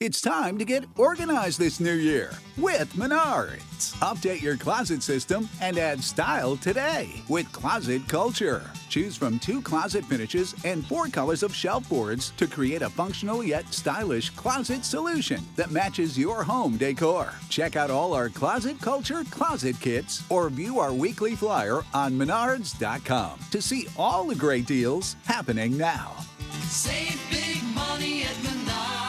It's time to get organized this new year with Menards. Update your closet system and add style today with Closet Culture. Choose from 2 closet finishes and 4 colors of shelf boards to create a functional yet stylish closet solution that matches your home decor. Check out all our Closet Culture closet kits or view our weekly flyer on Menards.com to see all the great deals happening now. Save big money at Menards.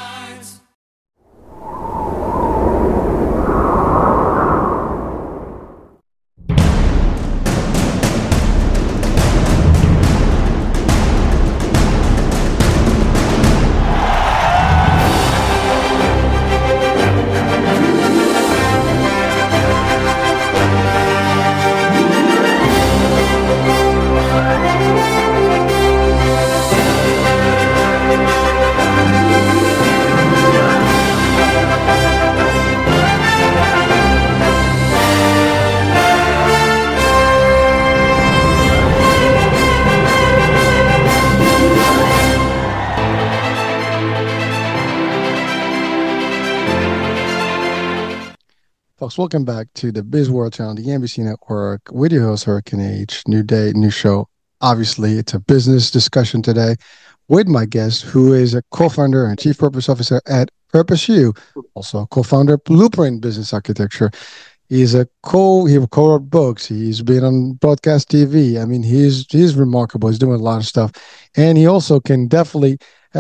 Folks, welcome back to the Biz World Channel, the NBC Network, with your host, Hurricane H. New day, new show. Obviously, it's a business discussion today with my guest, who is a co-founder and chief purpose officer at Purpose U, also a co-founder of Blueprint Business Architecture. He co-wrote books. He's been on broadcast TV. I mean, he's remarkable. He's doing a lot of stuff, and he also can definitely,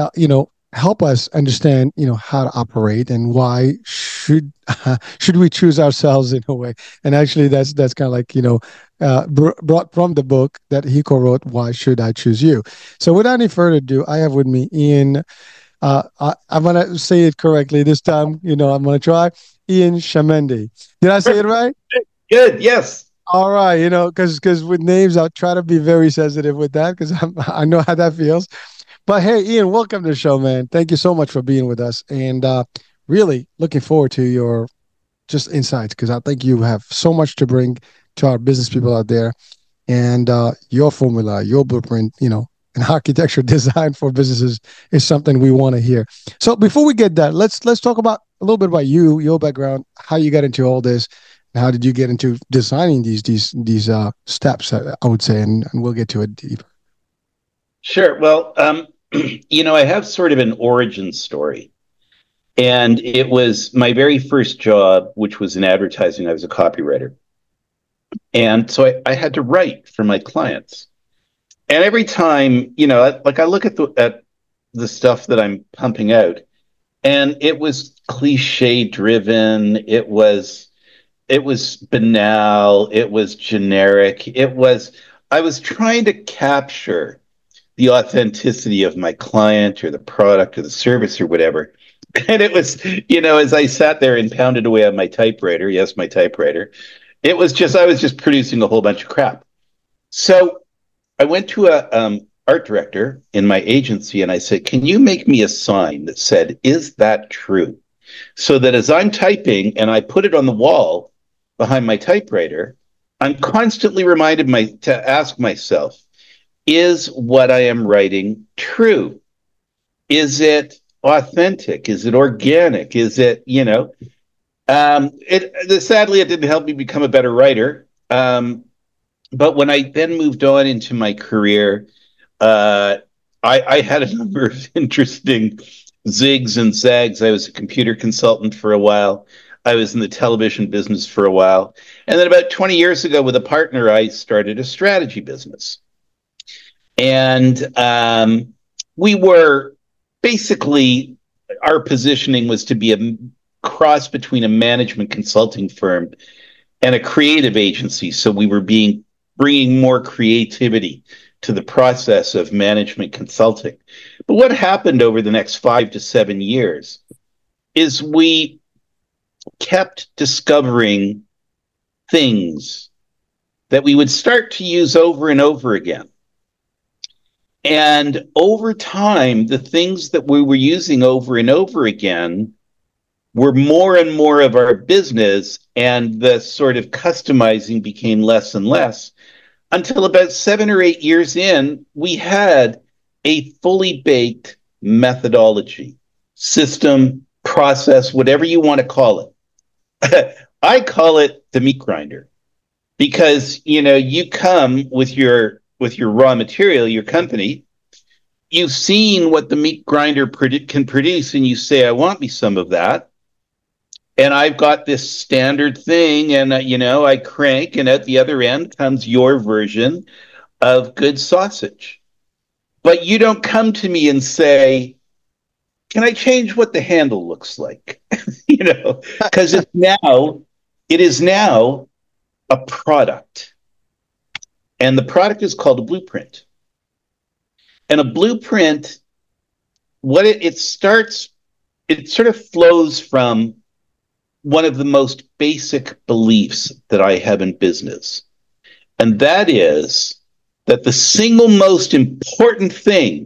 help us understand, how to operate and why should we choose ourselves in a way. And actually, that's kind of like, brought from the book that he co-wrote, Why Should I Choose You? So without any further ado, I have with me Ian. I'm going to say it correctly this time. I'm going to try. Ian Shamendi. Did I say it right? Good. Yes. All right. Because with names, I'll try to be very sensitive with that because I know how that feels. But hey, Ian, welcome to the show, man. Thank you so much for being with us. And really looking forward to your just insights because I think you have so much to bring to our business people out there. And your formula, your blueprint, and architecture design for businesses is something we want to hear. So before we get that, let's talk about a little bit about you, your background, how you got into all this, and how did you get into designing these steps, I would say, and we'll get to it deeper. Sure. Well, I have sort of an origin story. And it was my very first job, which was in advertising. I was a copywriter. And so I had to write for my clients. And every time, I look at the stuff that I'm pumping out, and it was cliche driven. It was banal. It was generic. I was trying to capture the authenticity of my client or the product or the service or whatever. And it was, as I sat there and pounded away on my typewriter, yes, my typewriter, I was just producing a whole bunch of crap. So I went to a art director in my agency and I said, can you make me a sign that said, is that true? So that as I'm typing and I put it on the wall behind my typewriter, I'm constantly reminded to ask myself, is what I am writing true? Is it authentic? Is it organic? Is it, sadly, it didn't help me become a better writer. But when I then moved on into my career, I had a number of interesting zigs and zags. I was a computer consultant for a while. I was in the television business for a while. And then about 20 years ago with a partner, I started a strategy business. And we were basically, our positioning was to be a cross between a management consulting firm and a creative agency. So we were bringing more creativity to the process of management consulting. But what happened over the next 5 to 7 years is we kept discovering things that we would start to use over and over again. And over time, the things that we were using over and over again were more and more of our business, and the sort of customizing became less and less until about 7 or 8 years in, we had a fully baked methodology, system, process, whatever you want to call it. I call it the meat grinder because, you come with your raw material, your company, you've seen what the meat grinder can produce, and you say, I want me some of that. And I've got this standard thing, and, I crank, and at the other end comes your version of good sausage. But you don't come to me and say, can I change what the handle looks like? Because it is now a product. And the product is called a blueprint. And a blueprint, it sort of flows from one of the most basic beliefs that I have in business. And that is that the single most important thing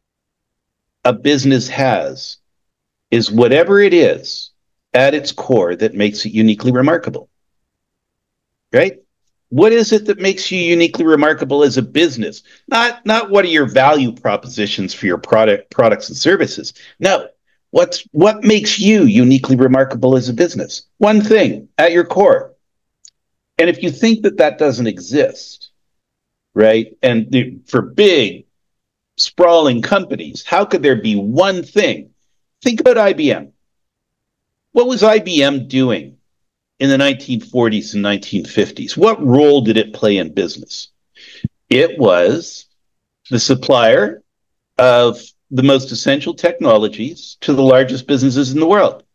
a business has is whatever it is at its core that makes it uniquely remarkable. Right? What is it that makes you uniquely remarkable as a business? Not what are your value propositions for your products and services. No. What makes you uniquely remarkable as a business? One thing at your core. And if you think that doesn't exist, right? And for big, sprawling companies, how could there be one thing? Think about IBM. What was IBM doing in the 1940s and 1950s? What role did it play in business? It was the supplier of the most essential technologies to the largest businesses in the world.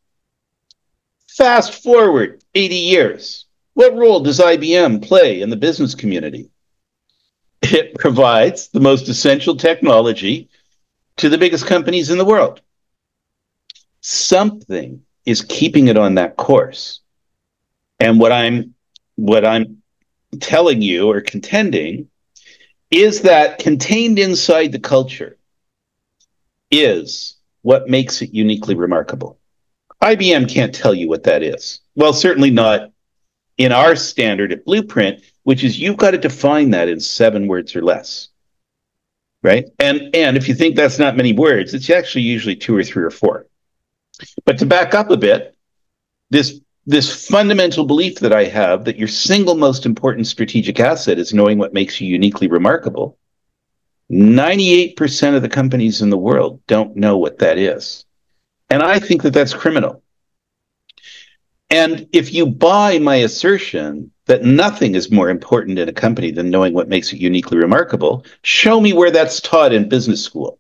Fast forward 80 years. What role does IBM play in the business community? It provides the most essential technology to the biggest companies in the world. Something is keeping it on that course. And what I'm telling you or contending is that contained inside the culture is what makes it uniquely remarkable. IBM can't tell you what that is. Well, certainly not in our standard at Blueprint, which is you've got to define that in 7 words or less. Right? And if you think that's not many words, it's actually usually 2 or 3 or 4. But to back up a bit, this fundamental belief that I have that your single most important strategic asset is knowing what makes you uniquely remarkable, 98% of the companies in the world don't know what that is. And I think that that's criminal. And if you buy my assertion that nothing is more important in a company than knowing what makes it uniquely remarkable, show me where that's taught in business school.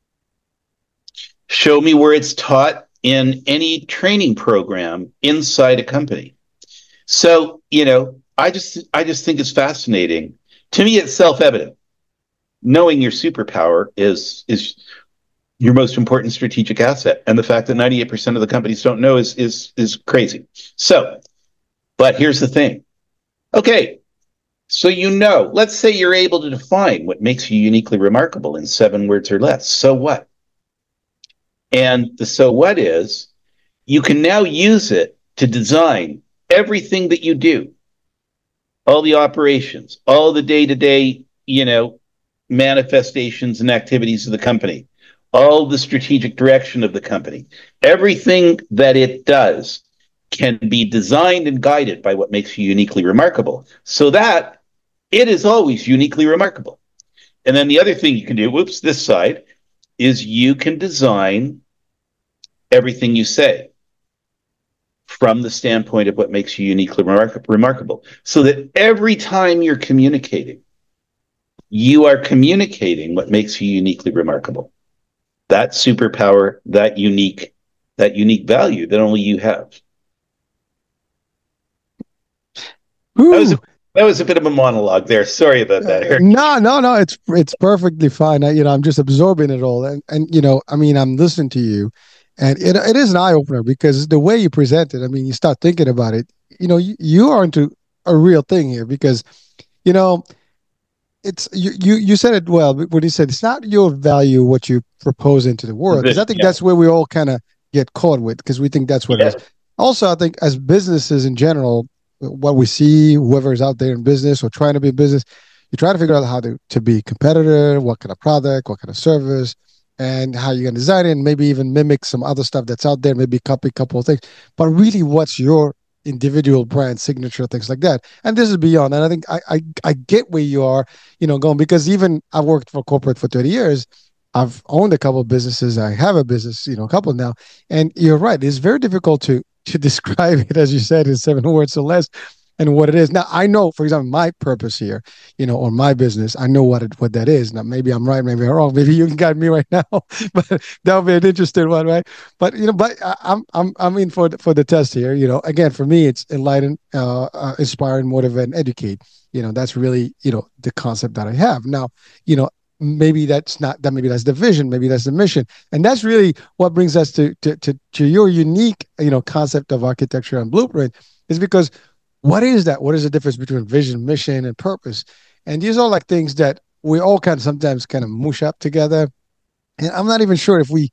Show me where it's taught in any training program inside a company. So, I just think it's fascinating. To me, it's self-evident. Knowing your superpower is your most important strategic asset. And the fact that 98% of the companies don't know is crazy. So, but here's the thing. Okay, so let's say you're able to define what makes you uniquely remarkable in 7 words or less. So what? And the so what is, you can now use it to design everything that you do. All the operations, all the day-to-day, manifestations and activities of the company, all the strategic direction of the company. Everything that it does can be designed and guided by what makes you uniquely remarkable, so that it is always uniquely remarkable. And then the other thing you can do, this side, is you can design everything you say from the standpoint of what makes you uniquely remarkable, so that every time you're communicating, you are communicating what makes you uniquely remarkable. That superpower, that unique value that only you have. That was a bit of a monologue there. Sorry about that, Eric. No. It's perfectly fine. I'm just absorbing it all, and I'm listening to you, and it is an eye opener because the way you present it. You start thinking about it. You are into a real thing here because, it's you said it well when you said it's not your value what you propose into the world. Because I think that's where we all kind of get caught with, because we think that's what it is. Also, I think as businesses in general, what we see, whoever is out there in business or trying to be in business, you try to figure out how to be competitive, what kind of product, what kind of service, and how you're going to design it, and maybe even mimic some other stuff that's out there, maybe copy a couple of things. But really, what's your individual brand signature, things like that? And this is beyond. And I think I get where you are, going, because even I've worked for corporate for 30 years. I've owned a couple of businesses. I have a business, a couple now. And you're right. It's very difficult to describe it, as you said, in 7 words or less, and what it is. Now, I know, for example, my purpose here, or my business, I know what that is. Now, maybe I'm right, maybe I'm wrong. Maybe you can guide me right now, but that'll be an interesting one, right? But I'm in for the test here. Again, for me, it's enlighten, inspire, motivate, and educate. That's really the concept that I have now. Maybe that's not that. Maybe that's the vision. Maybe that's the mission, and that's really what brings us to your unique concept of architecture and blueprint. Is because what is that? What is the difference between vision, mission, and purpose? And these are like things that we all sometimes mush up together. And I'm not even sure if we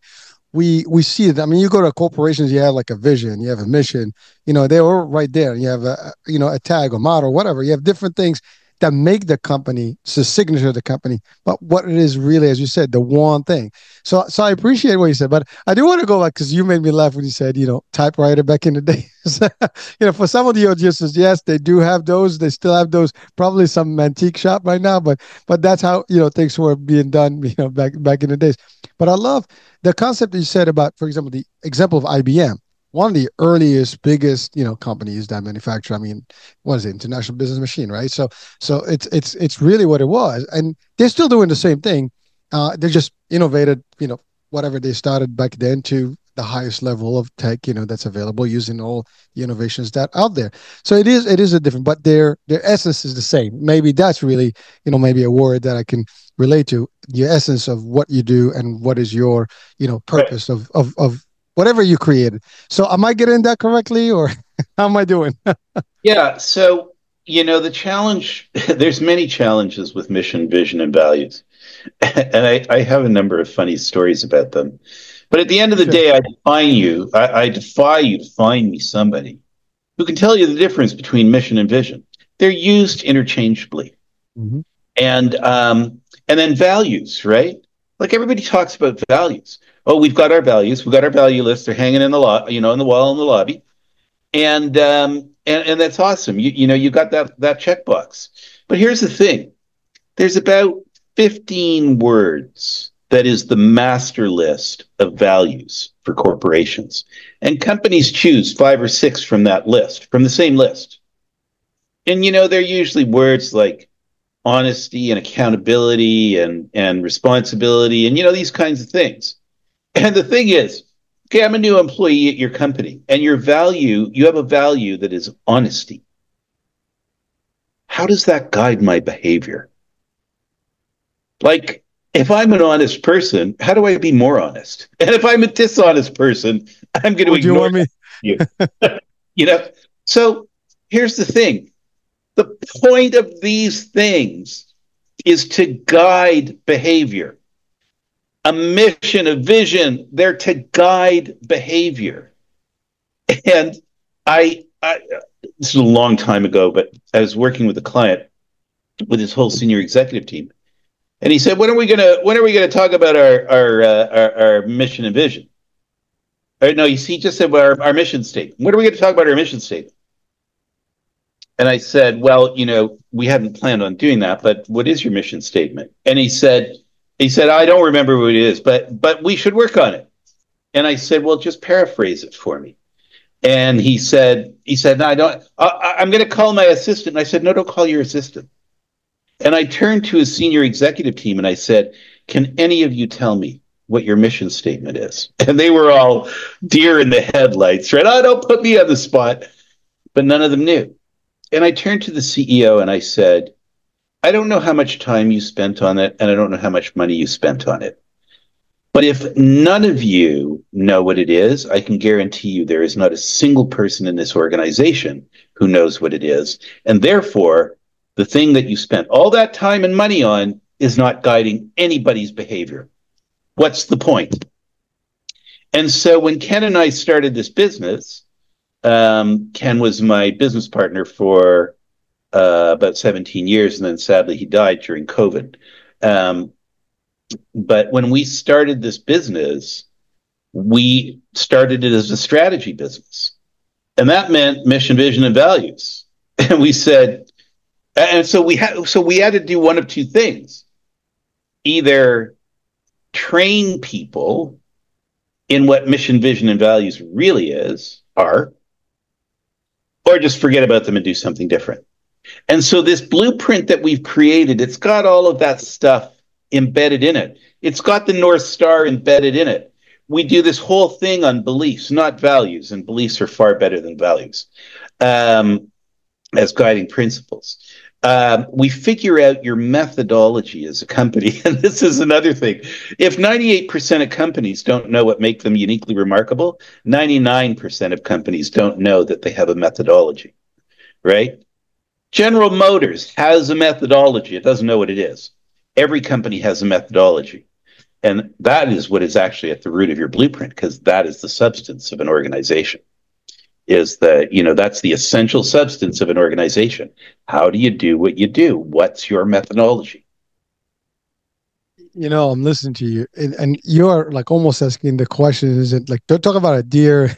see it. I mean, you go to corporations, you have like a vision, you have a mission, they're all right there. You have a tag or motto, whatever. You have different things that make the company, it's the signature of the company, but what it is really, as you said, the one thing. So I appreciate what you said, but I do want to go back, because you made me laugh when you said, typewriter back in the days. For some of the audiences, yes, they do have those. They still have those, probably some antique shop right now, but that's how, things were being done, back in the days. But I love the concept that you said about, for example, the example of IBM. One of the earliest, biggest, companies that manufacture. I mean, what is it? International Business Machine, right? So it's really what it was, and they're still doing the same thing. They just innovated, whatever they started back then to the highest level of tech, that's available, using all the innovations that are out there. So it is a different, but their essence is the same. Maybe that's really, maybe a word that I can relate to, the essence of what you do and what is your, purpose of whatever you created. So am I getting that correctly, or how am I doing? Yeah. So, the challenge, there's many challenges with mission, vision, and values. And I have a number of funny stories about them. But at the end of the day, I defy you to find me somebody who can tell you the difference between mission and vision. They're used interchangeably. Mm-hmm. And then values, right? Like, everybody talks about values. Oh, we've got our values. We've got our value lists. They're hanging in the in the wall in the lobby, and that's awesome. You got that checkbox. But here's the thing: there's about 15 words that is the master list of values for corporations, and companies choose 5 or 6 from that list, from the same list. And they're usually words like honesty and accountability and responsibility, and these kinds of things. And the thing is, okay, I'm a new employee at your company, and you have a value that is honesty. How does that guide my behavior? Like, if I'm an honest person, how do I be more honest? And if I'm a dishonest person, I'm going to ignore you. So here's the thing. The point of these things is to guide behavior. A mission, a vision, they're to guide behavior. And this is a long time ago, but I was working with a client with his whole senior executive team, and he said, "When are we gonna talk about our mission and vision?" Or no, he just said, well, our mission statement. When are we going to talk about our mission statement? And I said, well, we hadn't planned on doing that, but what is your mission statement? And he said, I don't remember what it is, but we should work on it. And I said, well, just paraphrase it for me. And he said, no, I don't. I'm going to call my assistant. And I said, no, don't call your assistant. And I turned to his senior executive team and I said, can any of you tell me what your mission statement is? And they were all deer in the headlights, right? Oh, don't put me on the spot. But none of them knew. And I turned to the CEO and I said, I don't know how much time you spent on it, and I don't know how much money you spent on it. But if none of you know what it is, I can guarantee you there is not a single person in this organization who knows what it is. And therefore, the thing that you spent all that time and money on is not guiding anybody's behavior. What's the point? And so when Ken and I started this business, Ken was my business partner for about 17 years, and then sadly he died during COVID. But when we started this business, we started it as a strategy business. And that meant mission, vision, and values. And we said, and so we had to do one of two things. Either train people in what mission, vision, and values really are, or just forget about them and do something different. And so this blueprint that we've created, it's got all of that stuff embedded in it. It's got the North Star embedded in it. We do this whole thing on beliefs, not values, and beliefs are far better than values as guiding principles. We figure out your methodology as a company. And this is another thing. If 98% of companies don't know what makes them uniquely remarkable, 99% of companies don't know that they have a methodology, right? General Motors has a methodology. It doesn't know what it is. Every company has a methodology. And that is what is actually at the root of your blueprint, because that is the substance of an organization. Is that, that's the essential substance of an organization. How do you do what you do? What's your methodology? I'm listening to you, and you're like almost asking the question. Is it like, don't talk about a deer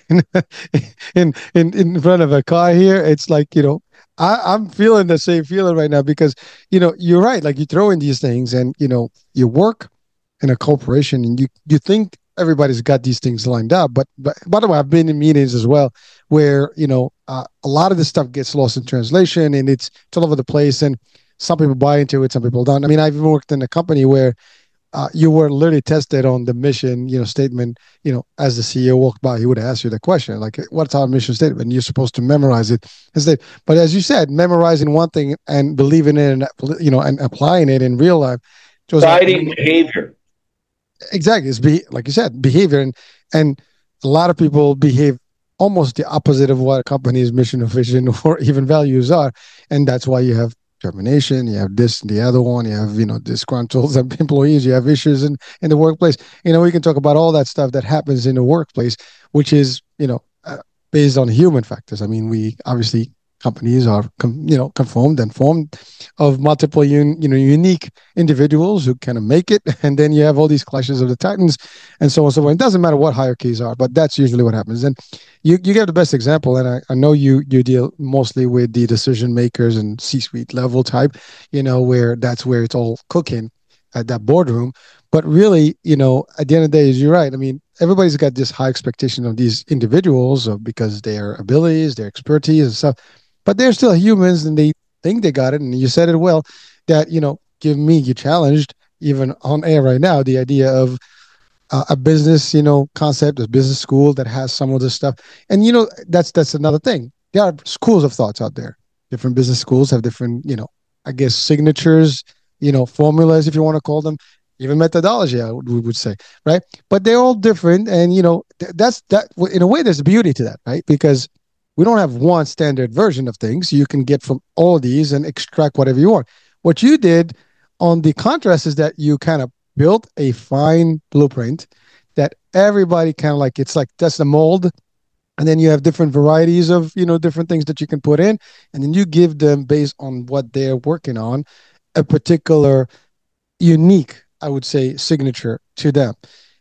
in front of a car here? It's like, I'm feeling the same feeling right now because, you're right. Like you throw in these things and, you work in a corporation and you think everybody's got these things lined up. But by the way, I've been in meetings as well where, a lot of this stuff gets lost in translation and it's all over the place. And some people buy into it, some people don't. I mean, I've even worked in a company where you were literally tested on the mission, statement. As the CEO walked by, he would ask you the question, like, "What's our mission statement?" And you're supposed to memorize it. But as you said, memorizing one thing and believing in it, and applying it in real life, guiding behavior. Exactly, it's like you said, behavior, and a lot of people behave almost the opposite of what a company's mission or vision or even values are, and that's why you have termination, you have this and the other one, you have, disgruntled employees, you have issues in the workplace. We can talk about all that stuff that happens in the workplace, which is, based on human factors. I mean, we obviously companies are, conformed and formed of multiple, unique individuals who kind of make it. And then you have all these clashes of the titans and so on and so forth. It doesn't matter what hierarchies are, but that's usually what happens. And you give the best example. And I know you deal mostly with the decision makers and C-suite level type, where that's where it's all cooking at that boardroom. But really, at the end of the day, you're right. I mean, everybody's got this high expectation of these individuals because their abilities, their expertise and stuff. But they're still humans and they think they got it. And you said it well that, you challenged even on air right now, the idea of a business, concept, a business school that has some of this stuff. And, that's another thing. There are schools of thoughts out there. Different business schools have different, I guess, signatures, formulas, if you want to call them, even methodology, we would say, right? But they're all different. And, that's that in a way, there's beauty to that, right? Because we don't have one standard version of things. You can get from all of these and extract whatever you want. What you did on the contrast is that you kind of built a fine blueprint that everybody kind of like, it's like that's the mold. And then you have different varieties of, different things that you can put in. And then you give them, based on what they're working on, a particular unique, I would say, signature to them.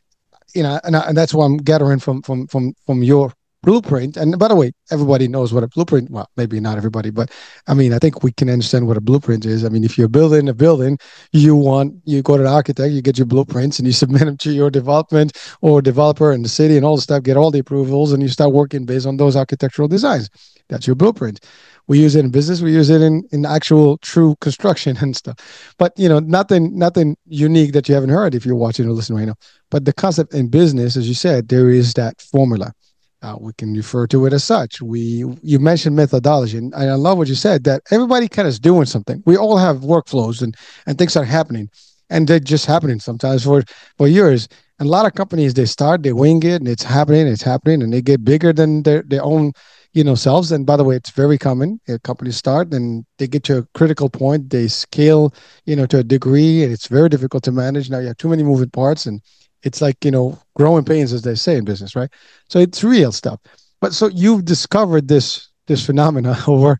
And that's what I'm gathering from your blueprint. And by the way, everybody knows what a blueprint, well, maybe not everybody, but I mean, I think we can understand what a blueprint is. I mean, if you're building a building, you go to the architect, you get your blueprints and you submit them to your development or developer in the city and all the stuff, get all the approvals, and you start working based on those architectural designs. That's your blueprint. We use it in business. We use it in actual true construction and stuff. But, nothing unique that you haven't heard if you're watching or listening right now. But the concept in business, as you said, there is that formula. We can refer to it as such. You mentioned methodology, and I love what you said, that everybody kind of is doing something. We all have workflows and things are happening, and they're just happening sometimes for years. And a lot of companies, they wing it, and it's happening, and they get bigger than their own, selves. And by the way, it's very common. Companies start and they get to a critical point, they scale, to a degree, and it's very difficult to manage. Now you have too many moving parts, and it's like, growing pains, as they say in business, right? So it's real stuff. But so you've discovered this phenomena over,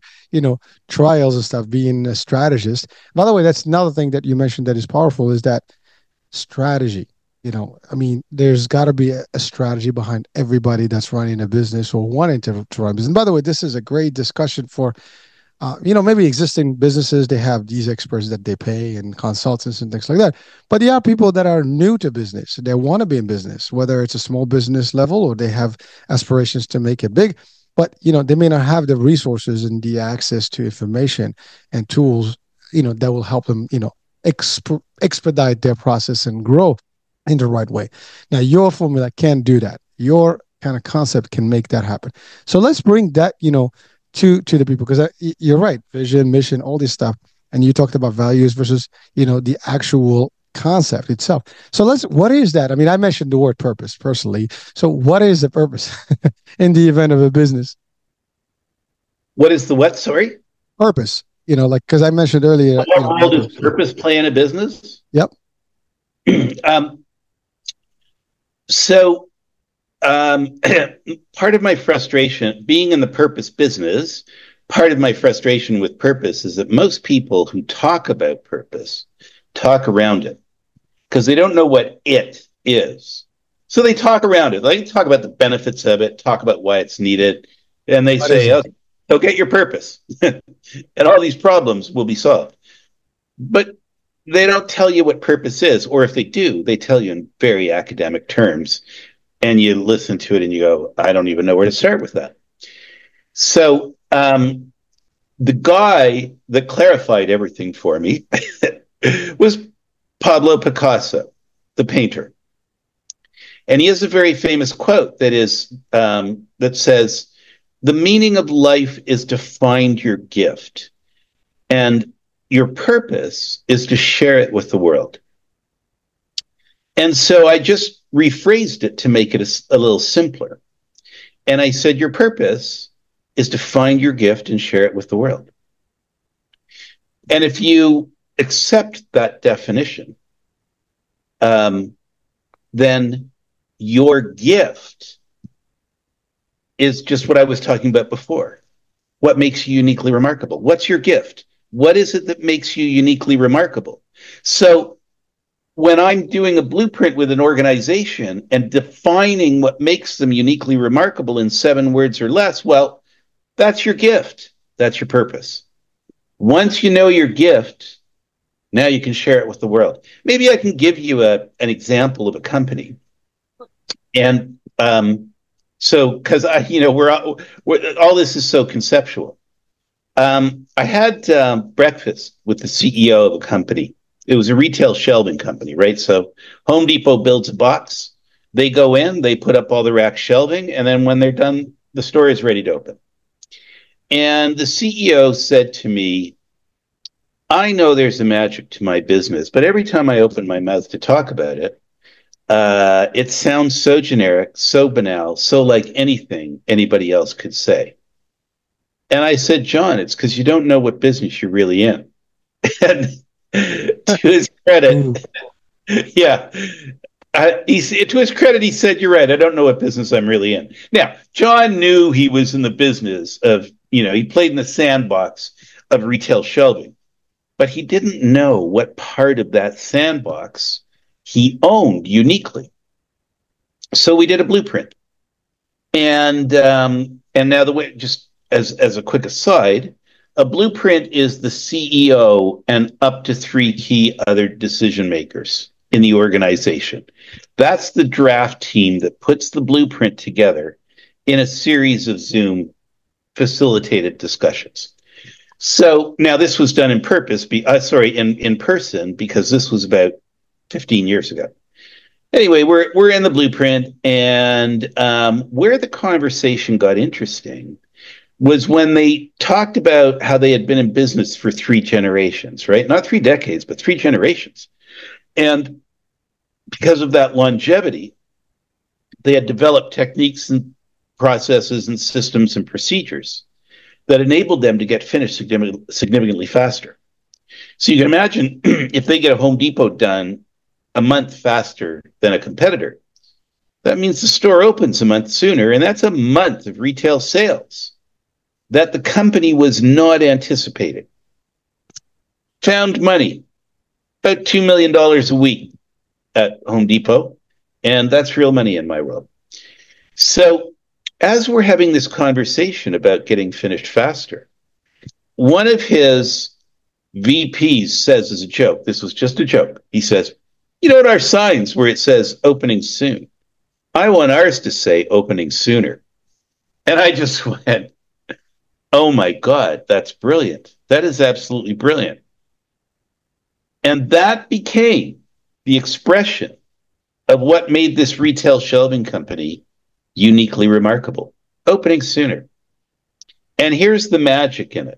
trials and stuff, being a strategist. By the way, that's another thing that you mentioned that is powerful, is that strategy. I mean, there's got to be a strategy behind everybody that's running a business or wanting to run a business. And by the way, this is a great discussion for, maybe existing businesses. They have these experts that they pay and consultants and things like that. But there are people that are new to business. They want to be in business, whether it's a small business level or they have aspirations to make it big. But, they may not have the resources and the access to information and tools, that will help them, expedite their process and grow in the right way. Now, your formula can do that. Your kind of concept can make that happen. So let's bring that, to the people, because you're right, vision, mission, all this stuff. And you talked about values versus, the actual concept itself. So what is that? I mean, I mentioned the word purpose personally. So what is the purpose in the event of a business? What is the what? Sorry? Purpose. Because I mentioned earlier. What role does purpose play in a business? Yep. So part of my frustration being in the purpose business, part of my frustration with purpose is that most people who talk about purpose talk around it because they don't know what it is. So they talk around it. They talk about the benefits of it, talk about why it's needed, and they say, "Oh, go get your purpose," and all these problems will be solved. But they don't tell you what purpose is, or if they do, they tell you in very academic terms, and you listen to it and you go, I don't even know where to start with that. So the guy that clarified everything for me was Pablo Picasso, the painter. And he has a very famous quote that says, "The meaning of life is to find your gift. And your purpose is to share it with the world." And so I just rephrased it to make it a little simpler. And I said, your purpose is to find your gift and share it with the world. And if you accept that definition, then your gift is just what I was talking about before. What makes you uniquely remarkable? What's your gift? What is it that makes you uniquely remarkable? So when I'm doing a blueprint with an organization and defining what makes them uniquely remarkable in 7 words or less, well, that's your gift. That's your purpose. Once you know your gift, now you can share it with the world. Maybe I can give you an example of a company. And so, because all this is so conceptual. I had breakfast with the CEO of a company. It was a retail shelving company, right? So Home Depot builds a box. They go in, they put up all the rack shelving, and then when they're done, the store is ready to open. And the CEO said to me, I know there's a magic to my business, but every time I open my mouth to talk about it, it sounds so generic, so banal, so like anything anybody else could say. And I said, John, it's because you don't know what business you're really in. And to his credit, to his credit, he said, you're right. I don't know what business I'm really in. Now, John knew he was in the business of, he played in the sandbox of retail shelving, but he didn't know what part of that sandbox he owned uniquely. So we did a blueprint. And now the way, just as a quick aside, a blueprint is the CEO and up to 3 key other decision makers in the organization. That's the draft team that puts the blueprint together in a series of Zoom facilitated discussions. So now this was done in person, because this was about 15 years ago. Anyway, we're in the blueprint, and where the conversation got interesting was when they talked about how they had been in business for 3 generations, right? Not 3 decades, but 3 generations. And because of that longevity, they had developed techniques and processes and systems and procedures that enabled them to get finished significantly faster. So you can imagine if they get a Home Depot done a month faster than a competitor, that means the store opens a month sooner, and that's a month of retail sales that the company was not anticipating. Found money, about $2 million a week. at Home Depot, and that's real money in my world. So as we're having this conversation about getting finished faster, one of his VPs says as a joke, this was just a joke, he says, you know, at our signs where it says opening soon, I want ours to say opening sooner. And I just went, oh my God, that's brilliant. That is absolutely brilliant. And that became the expression of what made this retail shelving company uniquely remarkable. Opening sooner. And here's the magic in it.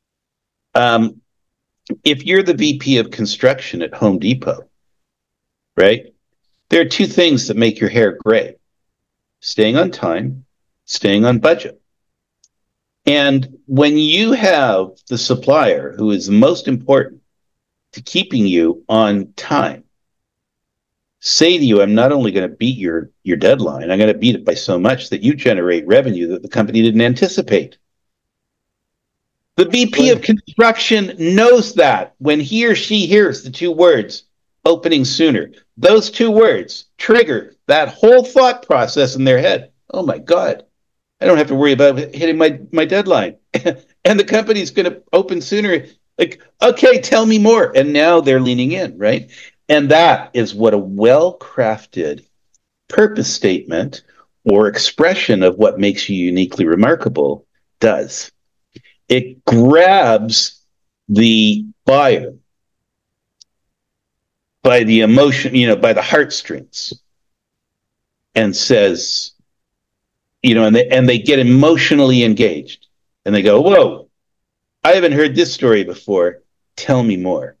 If you're the VP of construction at Home Depot, right, there are two things that make your hair gray: staying on time, staying on budget. And when you have the supplier who is most important to keeping you on time say to you, I'm not only going to beat your deadline, I'm going to beat it by so much that you generate revenue that the company didn't anticipate. The VP of construction knows that when he or she hears the two words, opening sooner, those two words trigger that whole thought process in their head. Oh my God, I don't have to worry about hitting my deadline. And the company's going to open sooner. Like, okay, tell me more. And now they're leaning in, right? And that is what a well-crafted purpose statement or expression of what makes you uniquely remarkable does. It grabs the buyer by the emotion, by the heartstrings, and says, and they get emotionally engaged, and they go, whoa, I haven't heard this story before. Tell me more.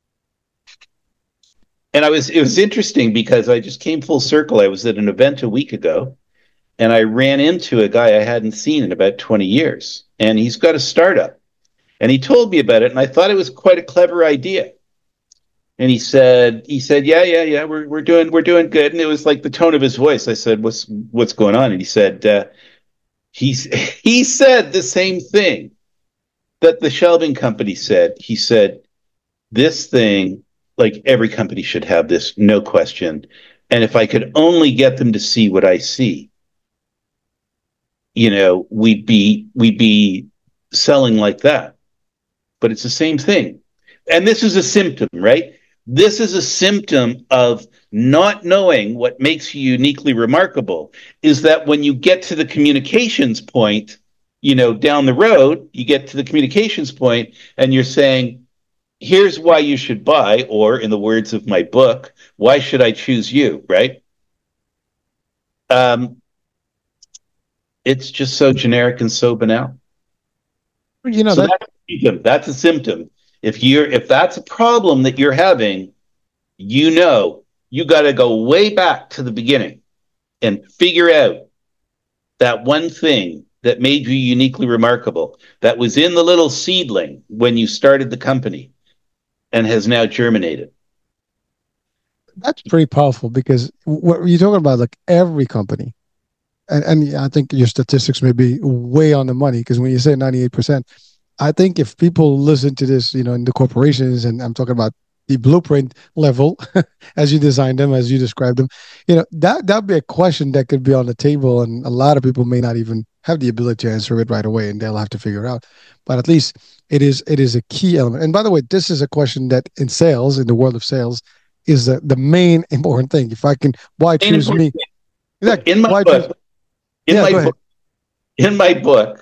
And it was interesting because I just came full circle. I was at an event a week ago, and I ran into a guy I hadn't seen in about 20 years. And he's got a startup. And he told me about it, and I thought it was quite a clever idea. And he said, yeah, we're doing good. And it was like the tone of his voice. I said, what's going on? And he said, he said the same thing that the shelving company said. He said, this thing, like every company should have this, no question. And if I could only get them to see what I see, we'd be selling like that. But it's the same thing. And this is a symptom, right? This is a symptom of not knowing what makes you uniquely remarkable, is that when you get to the communications point, down the road, you get to the communications point and you're saying, here's why you should buy, or in the words of my book, why should I choose you, right? It's just so generic and so banal. So that's a symptom. If that's a problem that you're having, you got to go way back to the beginning and figure out that one thing that made you uniquely remarkable, that was in the little seedling when you started the company and has now germinated. That's pretty powerful, because what you're talking about, like every company, and I think your statistics may be way on the money, because when you say 98%, I think if people listen to this, in the corporations, and I'm talking about the blueprint level, as you designed them, as you described them, that'd be a question that could be on the table, and a lot of people may not even have the ability to answer it right away, and they'll have to figure it out. But at least it is a key element. And by the way, this is a question that in sales, in the world of sales, is the main important thing. If I can, why choose me? Exactly. In my book,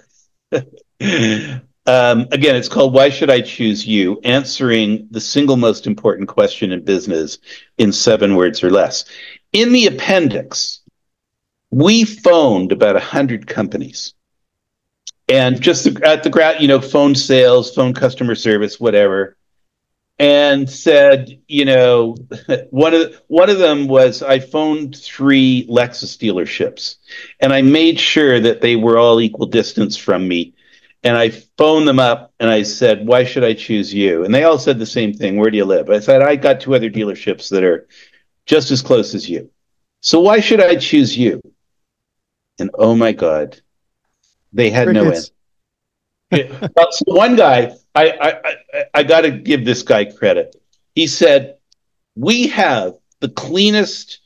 again, it's called Why Should I Choose You? Answering the single most important question in business in 7 words or less. In the appendix, we phoned about 100 companies. And just at the phone sales, phone customer service, whatever, and said, one of them was, I phoned 3 Lexus dealerships, and I made sure that they were all equal distance from me. And I phoned them up and I said, why should I choose you? And they all said the same thing. Where do you live? I said, I got 2 other dealerships that are just as close as you. So why should I choose you? And oh my God, they had no answer. Well, so one guy, I got to give this guy credit. He said, we have the cleanest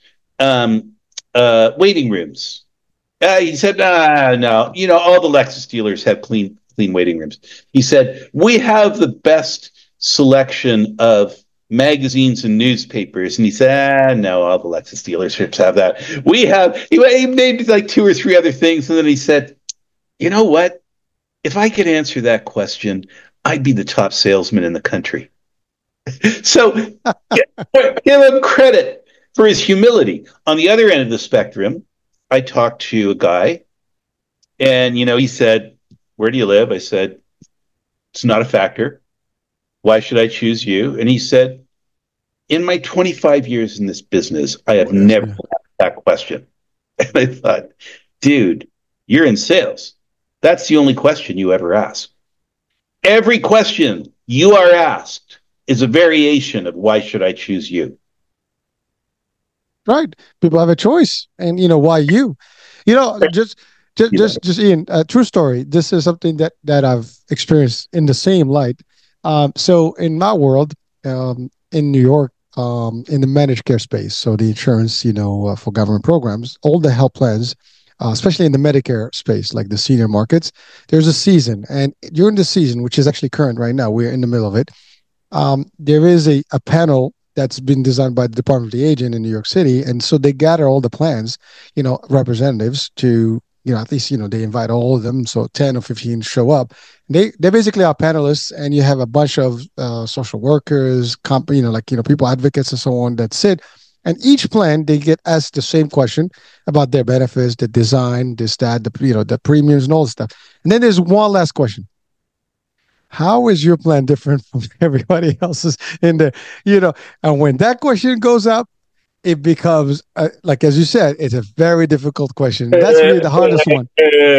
waiting rooms. He said, no, all the Lexus dealers have clean waiting rooms. He said, we have the best selection of magazines and newspapers. And he said, no, all the Lexus dealerships have that. He named like 2 or 3 other things. And then he said, you know what? If I could answer that question, I'd be the top salesman in the country. So give him credit for his humility. On the other end of the spectrum, I talked to a guy, and he said, "Where do you live?" I said, "It's not a factor. Why should I choose you?" And he said, "In my 25 years in this business, I have never asked that question." And I thought, dude, you're in sales. That's the only question you ever ask. Every question you are asked is a variation of why should I choose you? Right. People have a choice. And why you? Just Ian, true story. This is something that I've experienced in the same light. So in my world, in New York, in the managed care space, so the insurance, for government programs, all the health plans, especially in the Medicare space, like the senior markets, there's a season. And during the season, which is actually current right now, we're in the middle of it, there is a panel that's been designed by the Department of the Agent in New York City. And so they gather all the plans, representatives to, at least, they invite all of them. So 10 or 15 show up. They basically are panelists, and you have a bunch of social workers, people, advocates and so on that sit. And each plan, they get asked the same question about their benefits, the design, this, that, the premiums and all this stuff. And then there's one last question. How is your plan different from everybody else's in there? And when that question goes up, it becomes, like, as you said, it's a very difficult question. That's really the hardest one.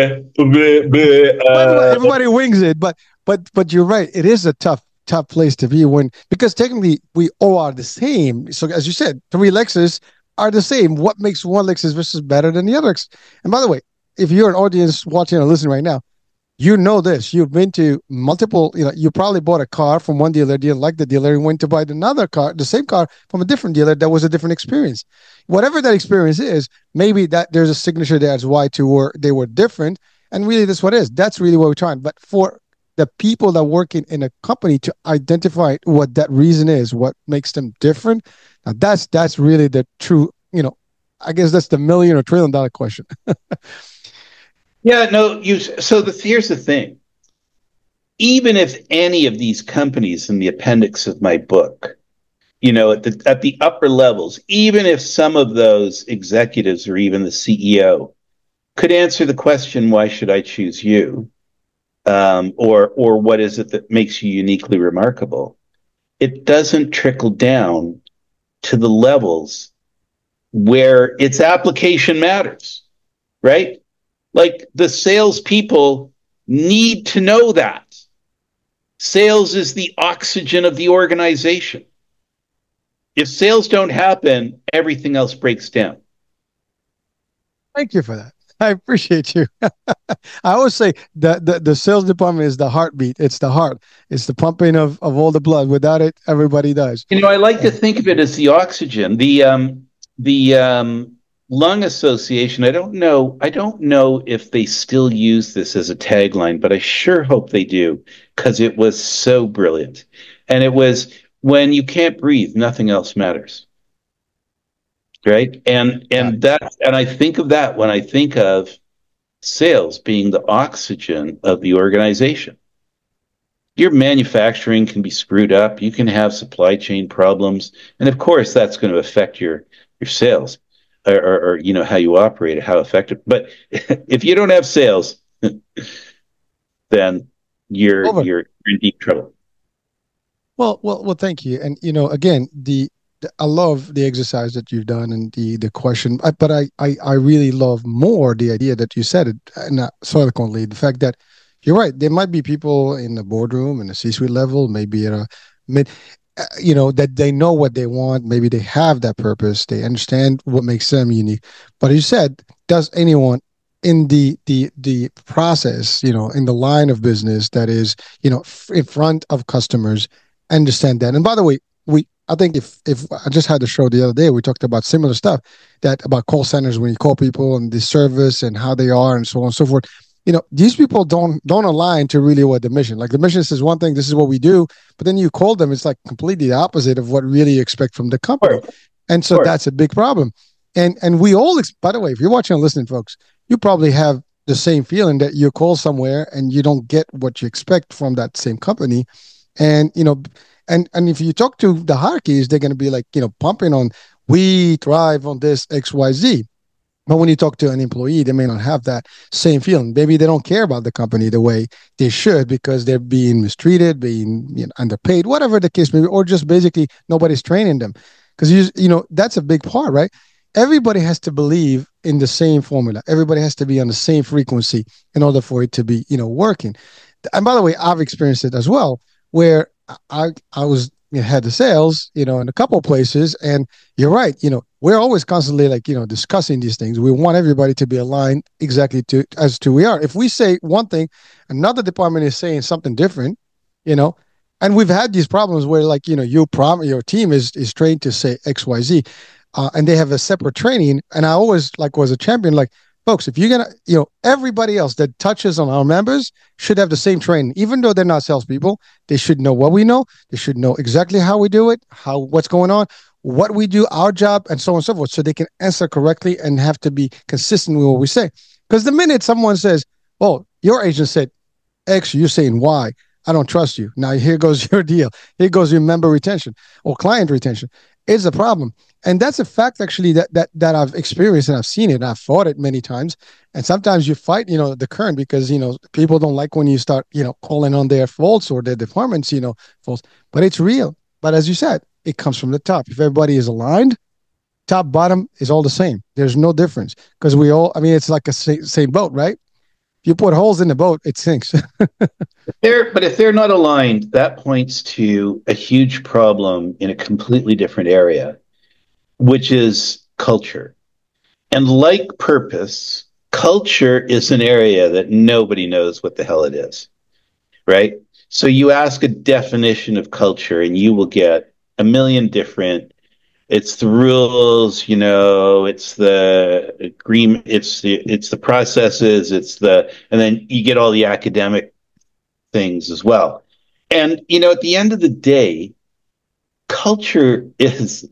By the way, everybody wings it, but you're right. It is a tough place to be because technically we all are the same. So as you said, 3 Lexus are the same. What makes one Lexus versus better than the other? And by the way, if you're an audience watching or listening right now, this. You've been to multiple, you probably bought a car from one dealer, didn't like the dealer, and went to buy another car, the same car from a different dealer that was a different experience. Whatever that experience is, maybe that there's a signature there as why they were different. And really that's what it is. That's really what we're trying. But for the people that work in a company to identify what that reason is, what makes them different, now that's really the true, I guess that's the $1 million or $1 trillion question. Yeah, no, here's the thing. Even if any of these companies in the appendix of my book, at the upper levels, even if some of those executives or even the CEO could answer the question, why should I choose you? Or what is it that makes you uniquely remarkable? It doesn't trickle down to the levels where its application matters, right? Like, the salespeople need to know that. Sales is the oxygen of the organization. If sales don't happen, everything else breaks down. Thank you for that. I appreciate you. I always say the sales department is the heartbeat. It's the heart. It's the pumping of all the blood. Without it, everybody dies. I like to think of it as the oxygen. The Lung Association, I don't know if they still use this as a tagline, but I sure hope they do, because it was so brilliant. And it was, when you can't breathe, nothing else matters. Right? And I think of that when I think of sales being the oxygen of the organization. Your manufacturing can be screwed up, you can have supply chain problems, and of course that's going to affect your sales. Or how you operate, how effective. But if you don't have sales, then you're in deep trouble. Well, thank you. And again, I love the exercise that you've done and the question, but I really love more the idea that you said it, not eloquently, the fact that you're right. There might be people in the boardroom and the C-suite level, maybe at a mid. That they know what they want. Maybe they have that purpose. They understand what makes them unique. But as you said, does anyone in the process, in the line of business that is, in front of customers, understand that? And by the way, I think if I just had the show the other day, we talked about similar stuff, that about call centers, when you call people and the service and how they are and so on and so forth. These people don't align to really what the mission. Like the mission says one thing, this is what we do, but then you call them, it's like completely the opposite of what really you expect from the company. And so that's a big problem. And we all, by the way, if you're watching and listening, folks, you probably have the same feeling that you call somewhere and you don't get what you expect from that same company. And, and if you talk to the hierarchies, they're going to be like, pumping on, we thrive on this XYZ. But when you talk to an employee, they may not have that same feeling. Maybe they don't care about the company the way they should because they're being mistreated, being underpaid, whatever the case may be, or just basically nobody's training them. Because, that's a big part, right? Everybody has to believe in the same formula. Everybody has to be on the same frequency in order for it to be, working. And by the way, I've experienced it as well, where I was head of sales, in a couple of places, and you're right. We're always constantly discussing these things. We want everybody to be aligned exactly as to we are. If we say one thing, another department is saying something different, and we've had these problems where your team is trained to say XYZ. And they have a separate training. And I always was a champion, folks, if you're going to, everybody else that touches on our members should have the same training. Even though they're not salespeople, they should know what we know. They should know exactly how we do it, what's going on, what we do, our job, and so on and so forth, so they can answer correctly and have to be consistent with what we say. Because the minute someone says, oh, your agent said X, you're saying Y, I don't trust you. Now, here goes your deal. Here goes your member retention or client retention. It's a problem. And that's a fact, actually, that I've experienced, and I've seen it, and I've fought it many times. And sometimes you fight, the current, because, people don't like when you start, calling on their faults or their departments, faults. But it's real. But as you said, it comes from the top. If everybody is aligned, top, bottom is all the same. There's no difference, because it's like a same boat, right? If you put holes in the boat, it sinks. But if they're not aligned, that points to a huge problem in a completely different area, which is culture. And like purpose, culture is an area that nobody knows what the hell it is, right? So you ask a definition of culture and you will get a million different. It's the rules, it's the agreement, it's the processes, and then you get all the academic things as well. And, at the end of the day, culture is,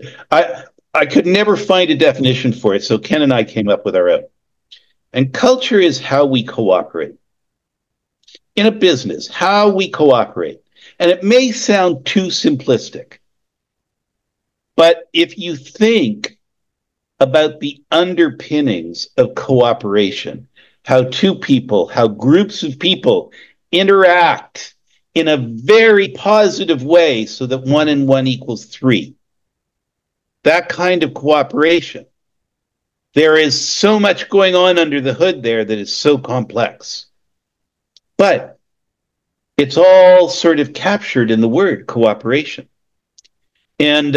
I could never find a definition for it, so Ken and I came up with our own. And culture is how we cooperate. In a business, how we cooperate. And it may sound too simplistic, but if you think about the underpinnings of cooperation, how groups of people interact in a very positive way so that 1 and 1 equals 3. That kind of cooperation. There is so much going on under the hood there that is so complex. But it's all sort of captured in the word cooperation. And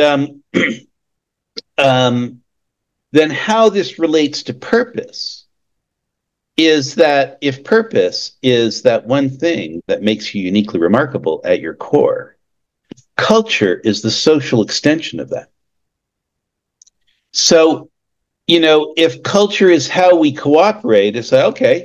then how this relates to purpose is that if purpose is that one thing that makes you uniquely remarkable at your core, culture is the social extension of that. So, if culture is how we cooperate, it's like, okay,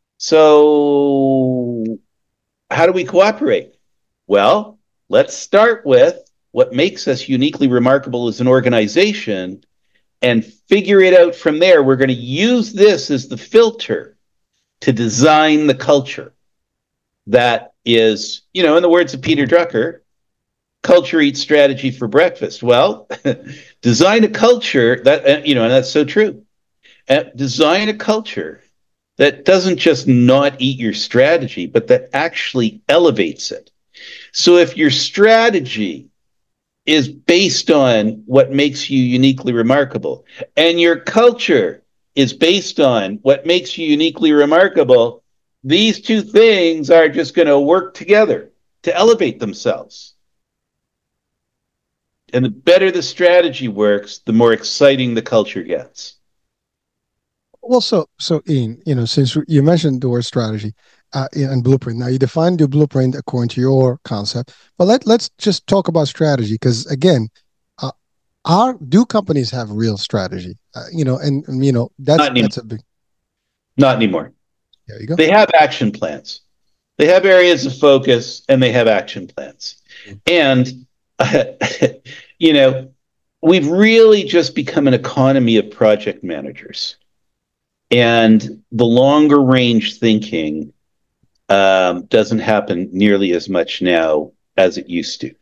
so how do we cooperate? Well, let's start with what makes us uniquely remarkable as an organization and figure it out from there. We're going to use this as the filter to design the culture that is, in the words of Peter Drucker, culture eats strategy for breakfast. Well, design a culture that, and that's so true. Design a culture that doesn't just not eat your strategy, but that actually elevates it. So if your strategy is based on what makes you uniquely remarkable, and your culture is based on what makes you uniquely remarkable, these two things are just going to work together to elevate themselves. And the better the strategy works, the more exciting the culture gets. Well, so Ian, since you mentioned the word strategy and blueprint, now you defined your blueprint according to your concept, but let's just talk about strategy, because again, do companies have real strategy? And that's a big. Not anymore. There you go. They have action plans. They have areas of focus, and they have action plans. And we've really just become an economy of project managers, and the longer range thinking doesn't happen nearly as much now as it used to.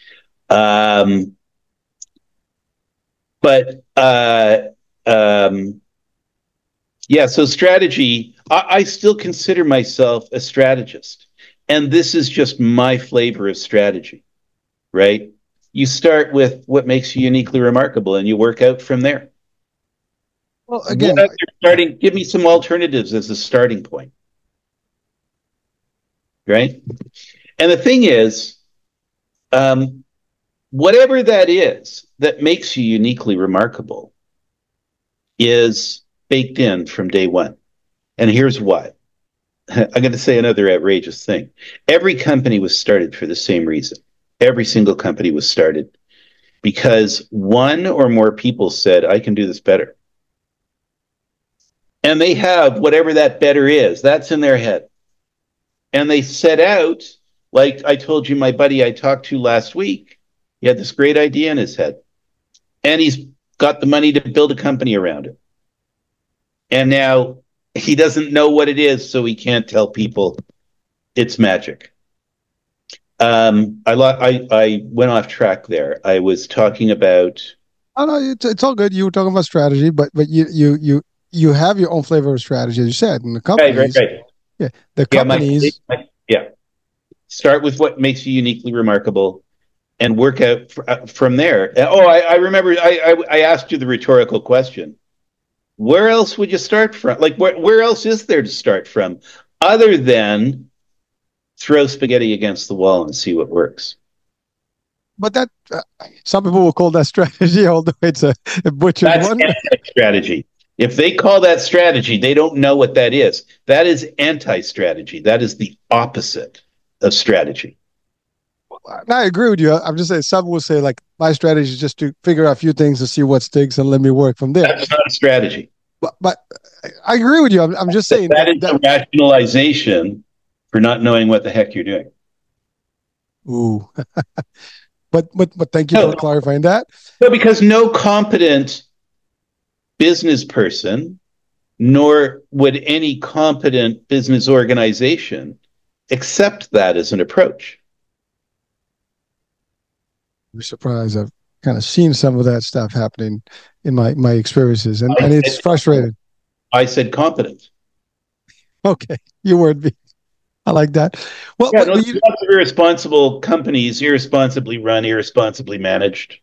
So strategy, I still consider myself a strategist. And this is just my flavor of strategy, right? You start with what makes you uniquely remarkable, and you work out from there. Well, again, give me some alternatives as a starting point, right? And the thing is, whatever that is that makes you uniquely remarkable is baked in from day one. And here's why. I'm going to say another outrageous thing. Every company was started for the same reason. Every single company was started because one or more people said, I can do this better. And they have whatever that better is. That's in their head. And they set out, like I told you, my buddy I talked to last week, he had this great idea in his head. And he's got the money to build a company around it. And now he doesn't know what it is, so he can't tell people it's magic. I went off track there. I was talking about. Oh no, it's all good. You were talking about strategy, but you have your own flavor of strategy, as you said, and the companies. Right. Yeah, the companies. Start with what makes you uniquely remarkable, and work out from there. I remember I asked you the rhetorical question. Where else would you start from? Like, where else is there to start from other than throw spaghetti against the wall and see what works? But that some people will call that strategy, although it's a butchered one. That's anti-strategy. If they call that strategy, they don't know what that is. That is anti-strategy. That is the opposite of strategy. I agree with you. I'm just saying some will say, like, my strategy is just to figure out a few things to see what sticks and let me work from there. That's not a strategy. But I agree with you. I'm just saying that is a rationalization for not knowing what the heck you're doing. Ooh. but thank you for clarifying that. No, because no competent business person, nor would any competent business organization accept that as an approach. I'm surprised. I've kind of seen some of that stuff happening in my experiences, and it's frustrating. I said competent. Okay, you word me. I like that. Well, lots of irresponsible companies, irresponsibly run, irresponsibly managed.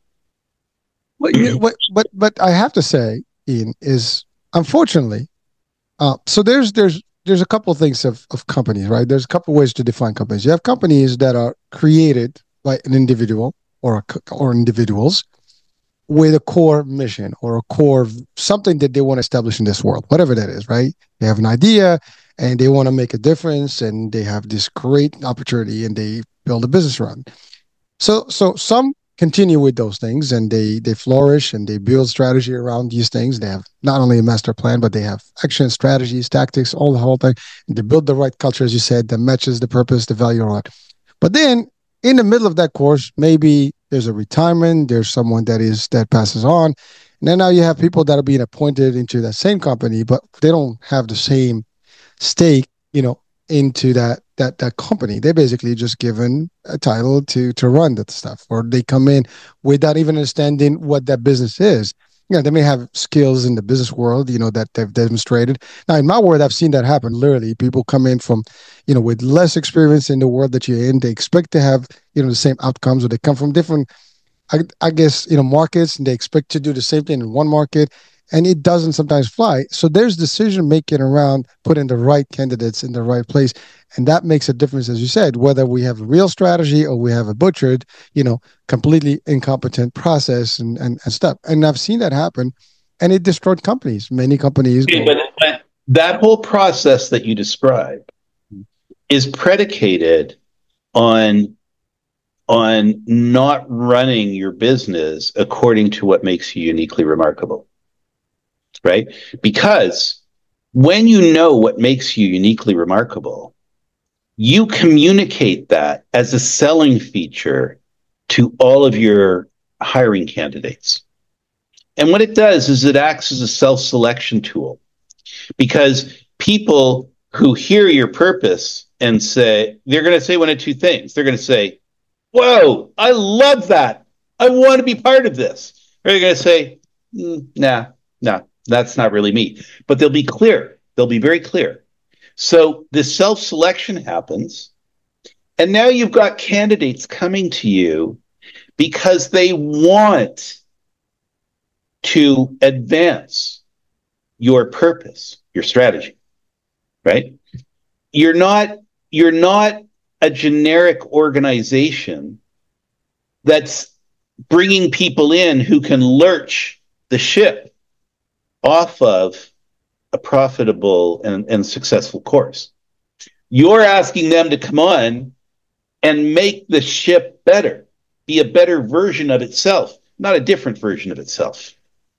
But I have to say, Ian, is unfortunately, so there's a couple of things of companies, right? There's a couple of ways to define companies. You have companies that are created by an individual or individuals with a core mission or a core something that they want to establish in this world, whatever that is, right? They have an idea and they want to make a difference, and they have this great opportunity and they build a business around. So some continue with those things and they flourish and they build strategy around these things. They have not only a master plan, but they have action, strategies, tactics, all the whole thing. And they build the right culture, as you said, that matches the purpose, the value around. But then in the middle of that course, maybe there's a retirement, there's someone that passes on. And then now you have people that are being appointed into that same company, but they don't have the same stake, into that company. They're basically just given a title to run that stuff, or they come in without even understanding what that business is. They may have skills in the business world, that they've demonstrated. Now, in my world, I've seen that happen. Literally, people come in from, with less experience in the world that you're in. They expect to have, the same outcomes, or they come from different, I guess, markets, and they expect to do the same thing in one market, and it doesn't sometimes fly. So there's decision making around putting the right candidates in the right place, and that makes a difference, as you said, whether we have a real strategy or we have a butchered, completely incompetent process and stuff. And I've seen that happen, and it destroyed companies. Many companies. But that whole process that you describe is predicated on on not running your business according to what makes you uniquely remarkable, right? Because when you know what makes you uniquely remarkable, you communicate that as a selling feature to all of your hiring candidates. And what it does is it acts as a self-selection tool, because people who hear your purpose and say, they're going to say one of two things. They're going to say, whoa, I love that. I want to be part of this. Or they're going to say, nah, that's not really me. But they'll be clear. They'll be very clear. So this self-selection happens. And now you've got candidates coming to you because they want to advance your purpose, your strategy, right? You're not a generic organization that's bringing people in who can lurch the ship off of a profitable and successful course. You're asking them to come on and make the ship better, be a better version of itself, not a different version of itself.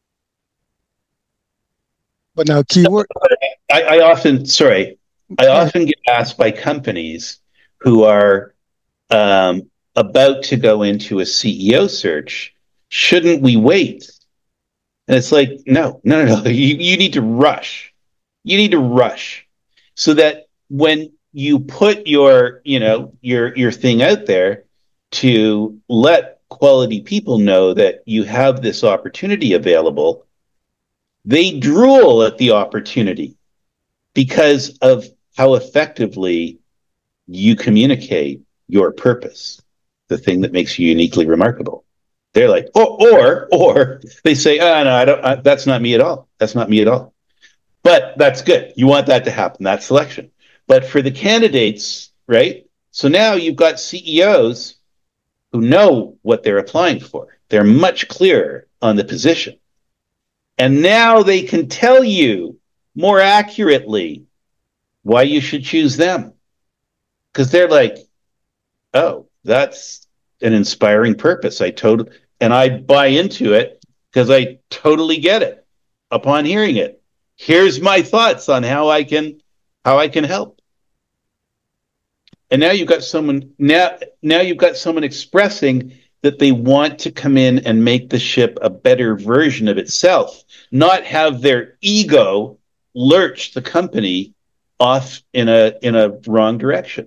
But now, keyword. I often get asked by companies who are about to go into a CEO search, shouldn't we wait? And it's like, no. You need to rush. You need to rush so that when you put your thing out there to let quality people know that you have this opportunity available, they drool at the opportunity because of how effectively you communicate your purpose, the thing that makes you uniquely remarkable. They're like, or they say, oh, no, that's not me at all. That's not me at all. But that's good. You want that to happen, that selection. But for the candidates, right? So now you've got CEOs who know what they're applying for. They're much clearer on the position. And now they can tell you more accurately why you should choose them. Because they're like, oh, that's an inspiring purpose. And I buy into it because I totally get it upon hearing it. Here's my thoughts on how I can help. And now you've got someone expressing that they want to come in and make the ship a better version of itself, not have their ego lurch the company off in a wrong direction.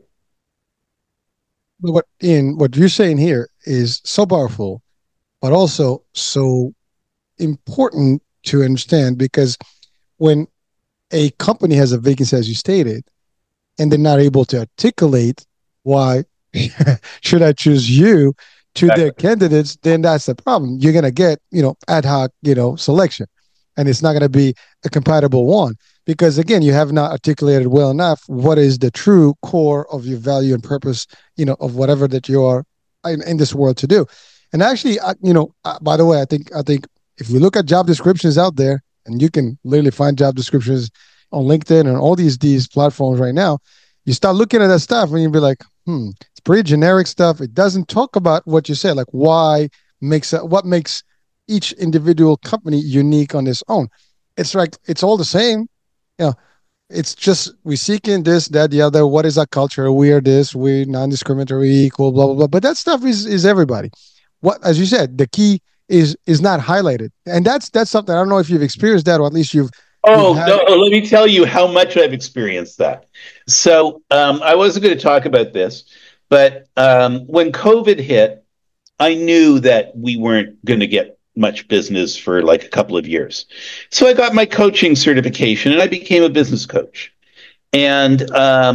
What you're saying here is so powerful, but also so important to understand, because when a company has a vacancy, as you stated, and they're not able to articulate why should I choose you to their candidates, then that's the problem. You're going to get, ad hoc, selection, and it's not going to be a compatible one, because again, you have not articulated well enough what is the true core of your value and purpose, of whatever that you are in this world to do. And actually, by the way, I think if you look at job descriptions out there, and you can literally find job descriptions on LinkedIn and all these platforms right now, you start looking at that stuff and you'll be like, it's pretty generic stuff. It doesn't talk about what you said, like what makes each individual company unique on its own. It's like, it's all the same. It's just, we seeking this, that, the other. What is our culture? We are this, we're non-discriminatory, equal, blah, blah, blah. But that stuff is everybody. What, as you said, the key is not highlighted. And that's something, I don't know if you've experienced that, or at least you've no, let me tell you how much I've experienced that. So I wasn't going to talk about this, but when COVID hit, I knew that we weren't going to get much business for like a couple of years. So I got my coaching certification and I became a business coach. And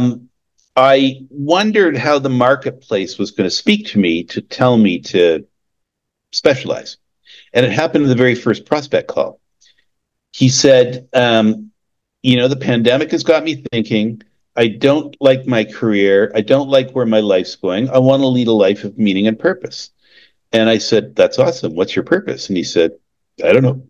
I wondered how the marketplace was going to speak to me to tell me to specialize. And it happened in the very first prospect call. He said, the pandemic has got me thinking. I don't like my career. I don't like where my life's going. I want to lead a life of meaning and purpose. And I said, that's awesome. What's your purpose? And he said, I don't know.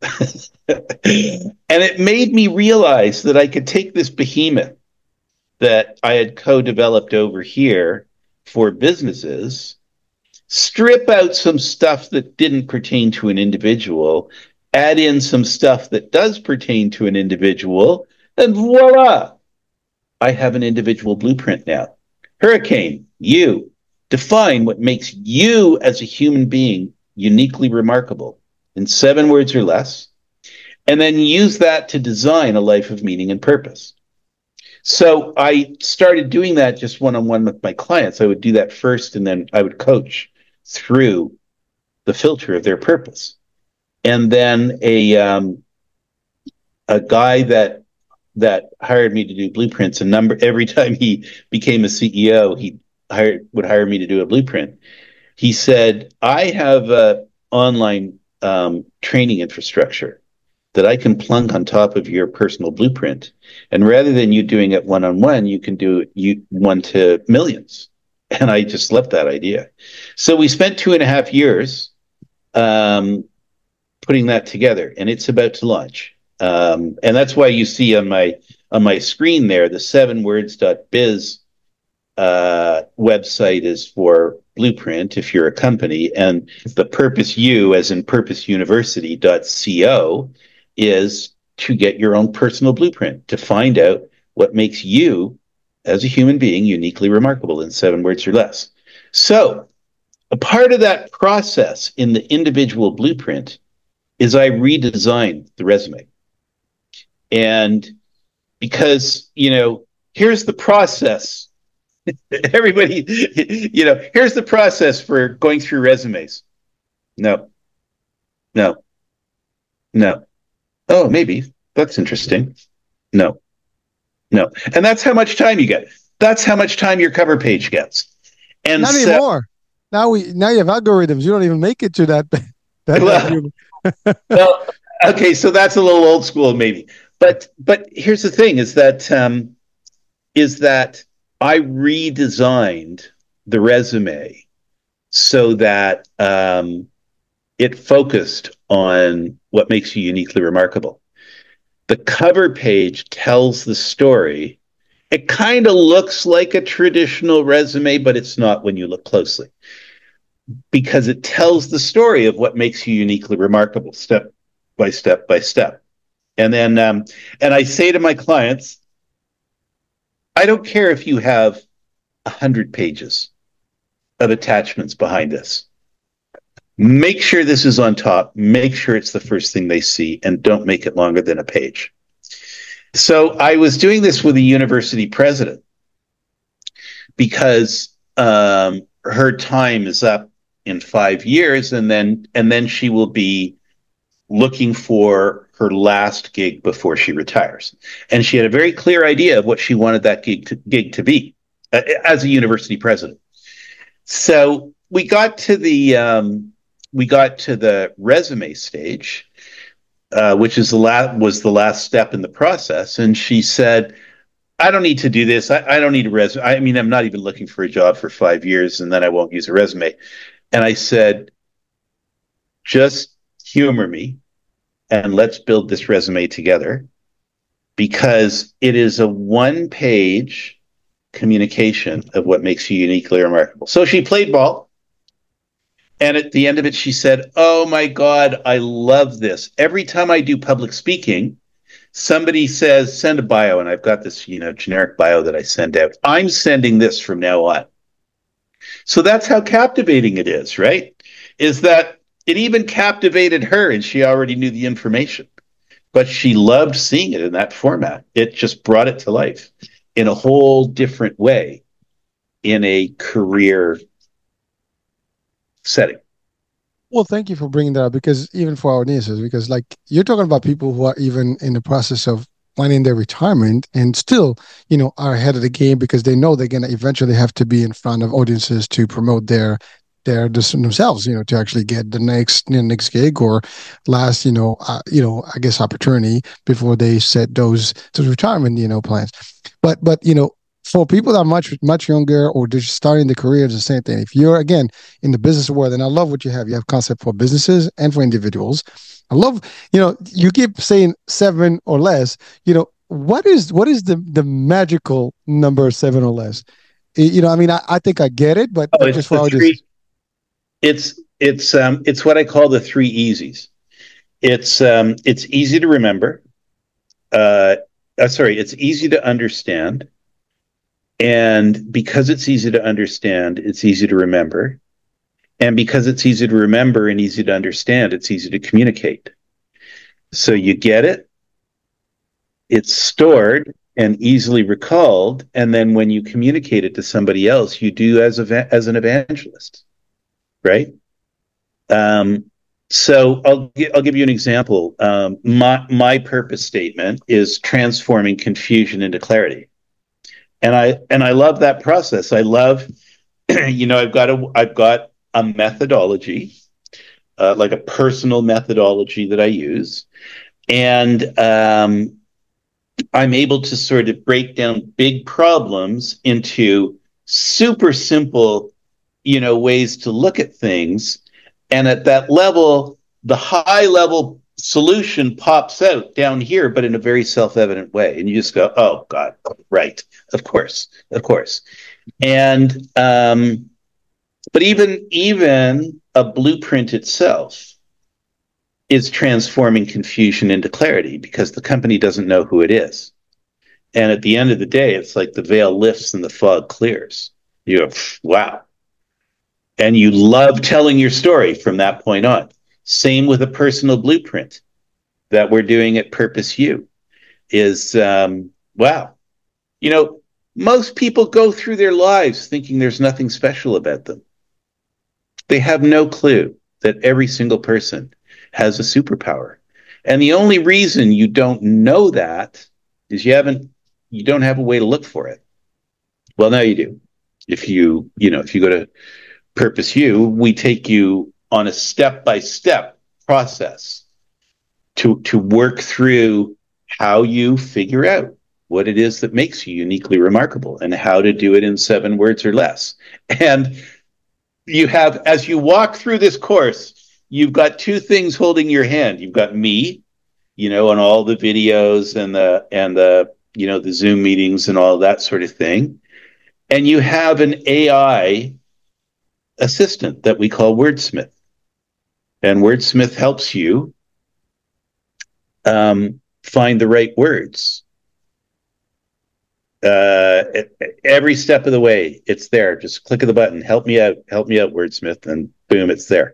And it made me realize that I could take this behemoth that I had co-developed over here for businesses strip out some stuff that didn't pertain to an individual, add in some stuff that does pertain to an individual, and voila, I have an individual blueprint now. Hurricane, you define what makes you as a human being uniquely remarkable in 7 words or less, and then use that to design a life of meaning and purpose. So I started doing that just one-on-one with my clients. I would do that first, and then I would coach through the filter of their purpose. And then a guy that hired me to do blueprints, every time he became a CEO, he would hire me to do a blueprint. He said, I have an online training infrastructure that I can plunk on top of your personal blueprint. And rather than you doing it one-on-one, you can do it one to millions. And I just loved that idea. So we spent 2.5 years putting that together, and it's about to launch. And that's why you see on my screen there, the 7words.biz website is for Blueprint if you're a company, and the Purpose U, as in purposeuniversity.co, is to get your own personal blueprint, to find out what makes you as a human being uniquely remarkable in 7 words or less. So a part of that process in the individual blueprint is I redesigned the resume. And because, here's the process. Everybody, here's the process for going through resumes. No. Oh, maybe. That's interesting. No. And that's how much time you get. That's how much time your cover page gets. And not anymore. Now you have algorithms. You don't even make it to that. Well, okay, so that's a little old school, maybe. But here's the thing: is that I redesigned the resume so that it focused on what makes you uniquely remarkable. The cover page tells the story. It kind of looks like a traditional resume, but it's not when you look closely, because it tells the story of what makes you uniquely remarkable, step by step by step. And then, and I say to my clients, I don't care if you have 100 pages of attachments behind this. Make sure this is on top. Make sure it's the first thing they see, and don't make it longer than a page. So I was doing this with a university president because her time is up in 5 years, and then she will be looking for her last gig before she retires. And she had a very clear idea of what she wanted that gig to be as a university president. So we got to the resume stage, which was the last step in the process. And she said, I don't need to do this. I don't need a resume. I mean, I'm not even looking for a job for 5 years, and then I won't use a resume. And I said, just humor me and let's build this resume together, because it is a 1-page communication of what makes you uniquely remarkable. So she played ball. And at the end of it, she said, oh my God, I love this. Every time I do public speaking, somebody says, send a bio. And I've got this, generic bio that I send out. I'm sending this from now on. So that's how captivating it is, right? Is that it even captivated her, and she already knew the information, but she loved seeing it in that format. It just brought it to life in a whole different way in a career setting. Well, thank you for bringing that up, because even for our audiences, because you're talking about people who are even in the process of planning their retirement and still, are ahead of the game, because they know they're going to eventually have to be in front of audiences to promote their themselves, to actually get the next gig or last, I guess opportunity before they set those retirement, plans. But for people that are much younger or just starting the career, it's the same thing. If you're, again, in the business world, and I love what you have concept for businesses and for individuals. I love, you keep saying 7 or less, what is the magical number 7 or less? I think I get it, but just for It's what I call the three easies. It's easy to remember. It's easy to understand, and because it's easy to understand, it's easy to remember, and because it's easy to remember and easy to understand, it's easy to communicate. So you get it, it's stored and easily recalled, and then when you communicate it to somebody else, you do as an evangelist, right? So I'll give you an example. My purpose statement is transforming confusion into clarity, and I love that process. I love, I've got a methodology, like a personal methodology that I use, and I'm able to sort of break down big problems into super simple, ways to look at things. And at that level, the high level solution pops out down here, but in a very self-evident way. And you just go, oh God, right. Of course. And, but even a blueprint itself is transforming confusion into clarity because the company doesn't know who it is. And at the end of the day, it's like the veil lifts and the fog clears. You go, wow. And you love telling your story from that point on. Same with a personal blueprint that we're doing at Purpose U is, wow. Most people go through their lives thinking there's nothing special about them. They have no clue that every single person has a superpower. And the only reason you don't know that is you don't have a way to look for it. Well, now you do. If you go to Purpose U, we take you on a step-by-step process to work through how you figure out what it is that makes you uniquely remarkable and how to do it in 7 words or less. And you have, as you walk through this course, you've got 2 things holding your hand. You've got me, on all the videos and the Zoom meetings and all that sort of thing. And you have an AI assistant that we call Wordsmith. And Wordsmith helps you find the right words. Every step of the way, it's there. Just click of the button. Help me out, Wordsmith, and boom, it's there.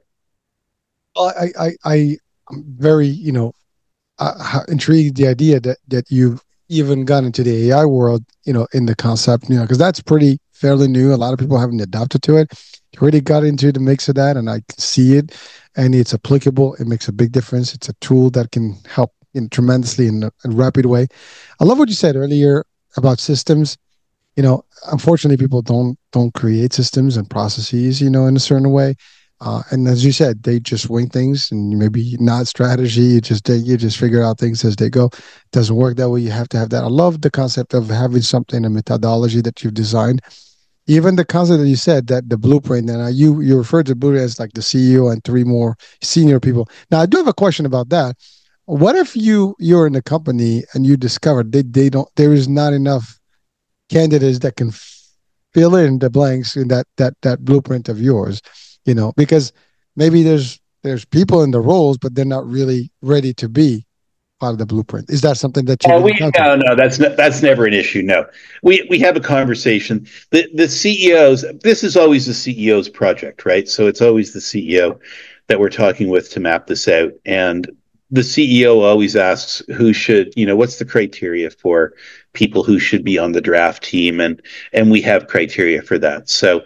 I'm very, intrigued the idea that you've even gone into the AI world, in the concept, because that's fairly new. A lot of people haven't adapted to it. You already got into the mix of that, and I can see it, and it's applicable. It makes a big difference. It's a tool that can help tremendously in a rapid way. I love what you said earlier about systems. Unfortunately, people don't create systems and processes, in a certain way. And as you said, they just wing things, and maybe not strategy. You just figure out things as they go. It doesn't work that way. You have to have that. I love the concept of having something, a methodology that you've designed. Even the concept that you said, that the blueprint, and you referred to blueprint as like the CEO and 3 more senior people. Now, I do have a question about that. What if you're in a company and you discover there is not enough candidates that can fill in the blanks in that blueprint of yours, because maybe there's people in the roles, but they're not really ready to be part of the blueprint. Is that something that you? No, that's never an issue. No, we have a conversation. The CEOs. This is always the CEO's project, right? So it's always the CEO that we're talking with to map this out, and the CEO always asks who should, what's the criteria for people who should be on the draft team, and we have criteria for that. So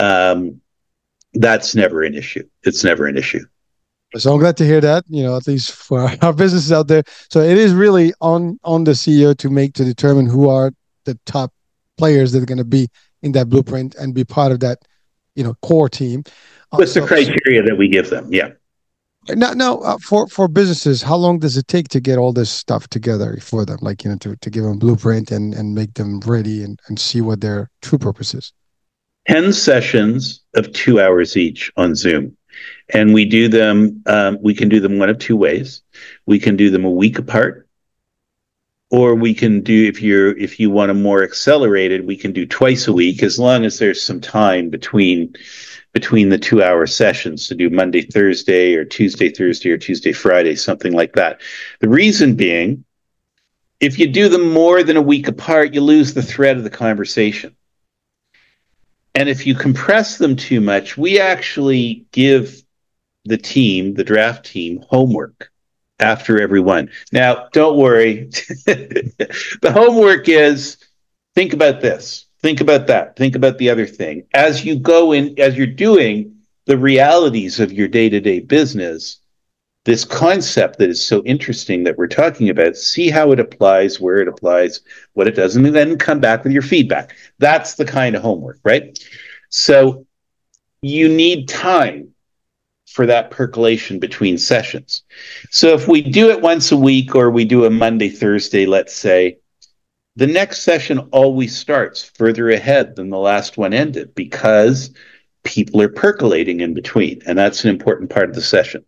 that's never an issue. It's never an issue. So I'm glad to hear that, at least for our businesses out there. So it is really on the CEO to determine who are the top players that are going to be in that blueprint and be part of that, core team. What's the criteria that we give them? Yeah. Now, for businesses, how long does it take to get all this stuff together for them? Like, to give them blueprint and make them ready and see what their true purpose is? 10 sessions of 2 hours each on Zoom. And we do them, we can do them one of 2 ways. We can do them a week apart, or we can do, if you want a more accelerated, we can do twice a week, as long as there's some time between the 2 hour sessions to do Monday, Thursday, or Tuesday, Thursday, or Tuesday, Friday, something like that. The reason being, if you do them more than a week apart, you lose the thread of the conversation. And if you compress them too much, we actually give the team, the draft team, homework after every one. Now, don't worry. The homework is, think about this, think about that, think about the other thing. As you go in, as you're doing the realities of your day-to-day business, this concept that is so interesting that we're talking about, see how it applies, where it applies, what it doesn't, and then come back with your feedback. That's the kind of homework, right? So you need time for that percolation between sessions. So if we do it once a week, or we do a Monday, Thursday, let's say, the next session always starts further ahead than the last one ended, because people are percolating in between, and that's an important part of the session.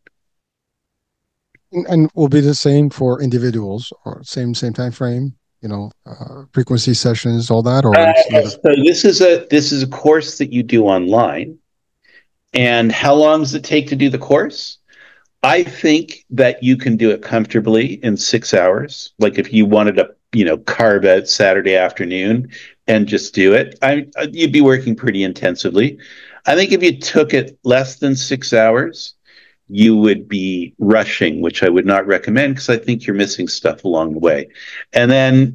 And will be the same for individuals, or same time frame, frequency, sessions, all that, or so this is a course that you do online. And how long does it take to do the course? I think that you can do it comfortably in 6 hours. Like if you wanted to, carve out Saturday afternoon and just do it, you'd be working pretty intensively. I think if you took it less than 6 hours, you would be rushing, which I would not recommend, because I think you're missing stuff along the way. And then,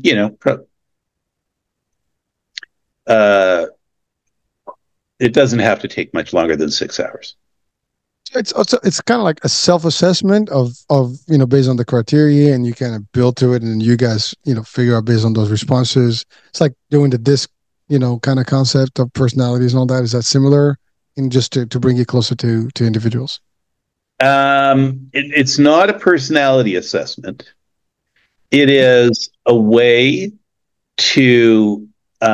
it doesn't have to take much longer than 6 hours. It's kind of like a self-assessment of based on the criteria, and you kind of build to it, and you guys figure out based on those responses. It's like doing the DISC kind of concept of personalities and all that. Is that similar, in just to bring it closer to individuals? It's not a personality assessment. It is a way to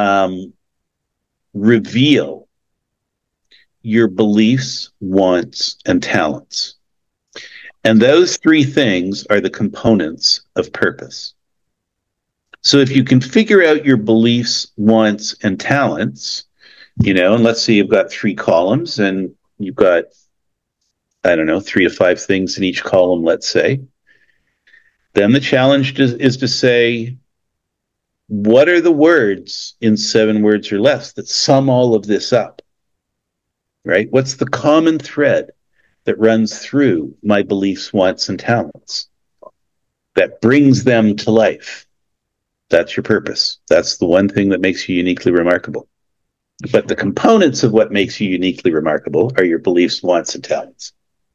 reveal your beliefs, wants, and talents. And those three things are the components of purpose. So if you can figure out your beliefs, wants, and talents, and let's say you've got 3 columns, and you've got, 3 to 5 things in each column, let's say, then the challenge is to say, what are the words in 7 words or less that sum all of this up? Right? What's the common thread that runs through my beliefs, wants, and talents that brings them to life? That's your purpose. That's the one thing that makes you uniquely remarkable. But the components of what makes you uniquely remarkable are your beliefs, wants, and talents.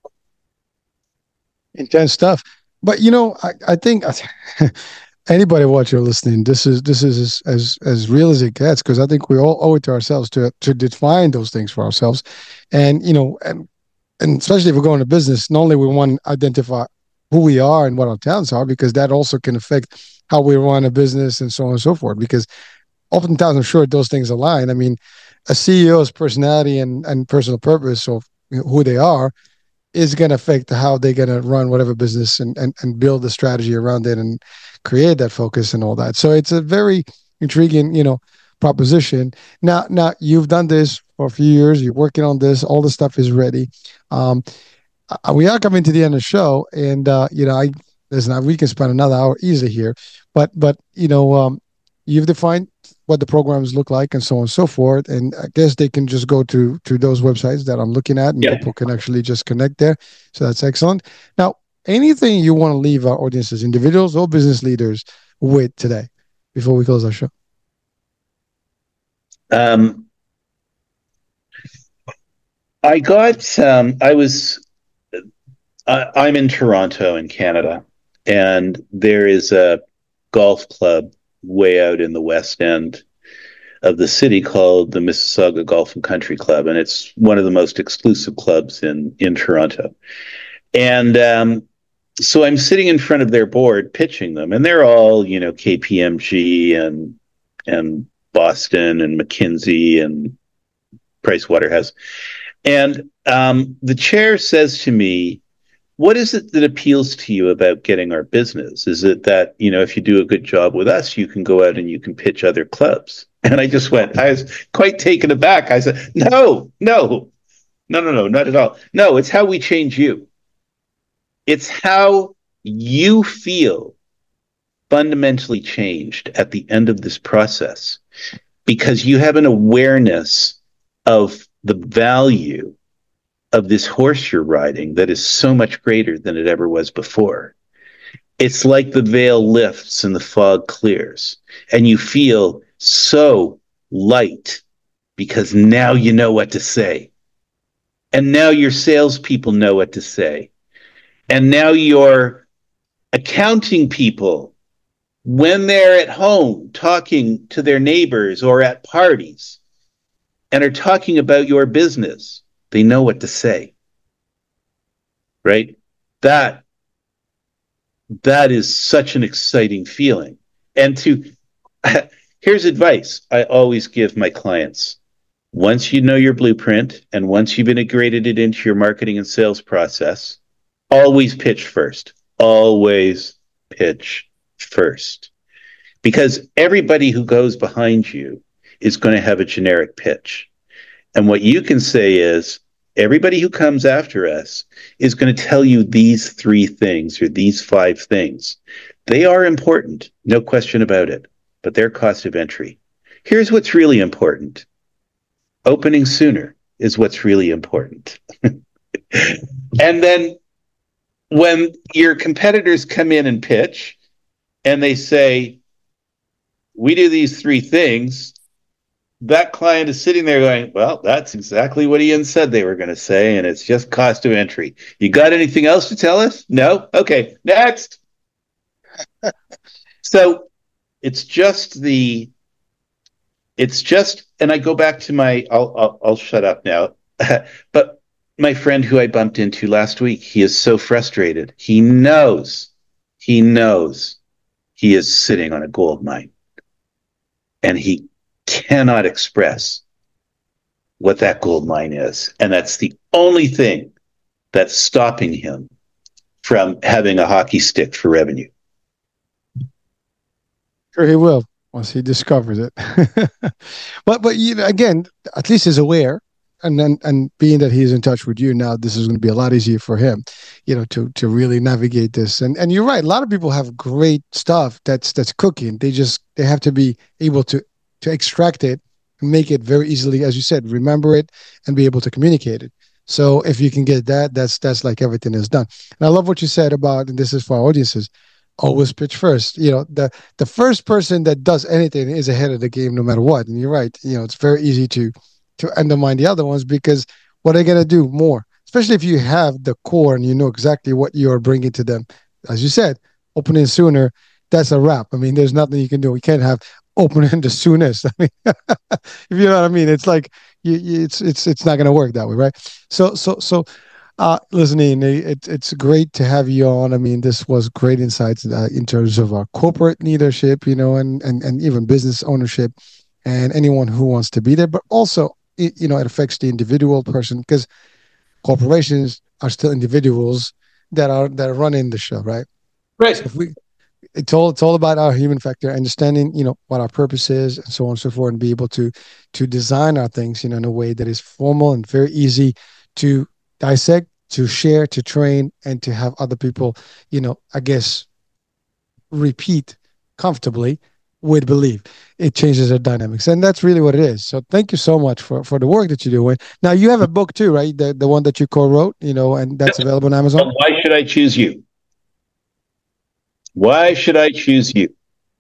Intense stuff. But I think anybody watching or listening, this is as real as it gets, because I think we all owe it to ourselves to define those things for ourselves, and and especially if we're going to business, not only we want to identify who we are and what our talents are, because that also can affect how we run a business and so on and so forth. Because oftentimes, I'm sure those things align. I mean, a CEO's personality and personal purpose, or who they are, is going to affect how they're going to run whatever business and build the strategy around it and create that focus and all that. So it's a very intriguing, proposition. Now you've done this for a few years. You're working on this. All the stuff is ready. We are coming to the end of the show, and we can spend another hour easily here, but you've defined what the programs look like and so on and so forth. And I guess they can just go to those websites that I'm looking at, and people can actually just connect there. So that's excellent. Now, anything you want to leave our audiences, individuals or business leaders, with today before we close our show? I'm in Toronto in Canada, and there is a golf club way out in the west end of the city called the Mississauga Golf and Country Club, and it's one of the most exclusive clubs in Toronto. And so I'm sitting in front of their board pitching them, and they're all, KPMG and Boston and McKinsey and Price Waterhouse. And the chair says to me, what is it that appeals to you about getting our business? Is it that, if you do a good job with us, you can go out and you can pitch other clubs? And I was quite taken aback. I said, no, not at all. No, it's how we change you. It's how you feel fundamentally changed at the end of this process, because you have an awareness of the value of this horse you're riding that is so much greater than it ever was before. It's like the veil lifts and the fog clears, and you feel so light because now you know what to say. And now your salespeople know what to say. And now your accounting people, when they're at home talking to their neighbors or at parties and are talking about your business, they know what to say. Right? That is such an exciting feeling. And here's advice I always give my clients. Once you know your blueprint and once you've integrated it into your marketing and sales process, always pitch first. Always pitch first. Because everybody who goes behind you is going to have a generic pitch. And what you can say is, everybody who comes after us is going to tell you these 3 things or these 5 things. They are important, no question about it, but they're cost of entry. Here's what's really important. Opening sooner is what's really important. And then when your competitors come in and pitch and they say, we do these 3 things, that client is sitting there going, well, that's exactly what Ian said they were going to say, and it's just cost of entry. You got anything else to tell us? No? Okay, next. So it's just, and I go back to I'll shut up now. But my friend who I bumped into last week, he is so frustrated. He knows he is sitting on a gold mine, and he cannot express what that gold mine is. And that's the only thing that's stopping him from having a hockey stick for revenue. Sure, he will once he discovers it. but again, at least he's aware, and being that he's in touch with you now, this is going to be a lot easier for him, to really navigate this. And you're right, a lot of people have great stuff that's cooking. They have to be able to extract it and make it very easily, as you said, remember it and be able to communicate it. So if you can get that, that's like everything is done. And I love what you said about, and this is for our audiences, always pitch first. The first person that does anything is ahead of the game no matter what. And you're right, it's very easy to undermine the other ones, because what are they going to do more? Especially if you have the core and you know exactly what you're bringing to them. As you said, opening sooner, that's a wrap. I mean, there's nothing you can do. We can't have opening the soonest. I mean, if you know what I mean, it's like it's not going to work that way, right? So listen, Ian, it's great to have you on. I mean, this was great insights in terms of our corporate leadership, and even business ownership, and anyone who wants to be there, but also it affects the individual person, because corporations are still individuals that are running the show, right? Right. So it's all about our human factor, understanding, what our purpose is, and so on and so forth, and be able to design our things, in a way that is formal and very easy to dissect, to share, to train, and to have other people, I guess, repeat comfortably with belief. It changes the dynamics, and that's really what it is. So thank you so much for the work that you're doing. Now you have a book too, right? The one that you co-wrote, and that's available on Amazon. Why should I choose you? Why should I choose you?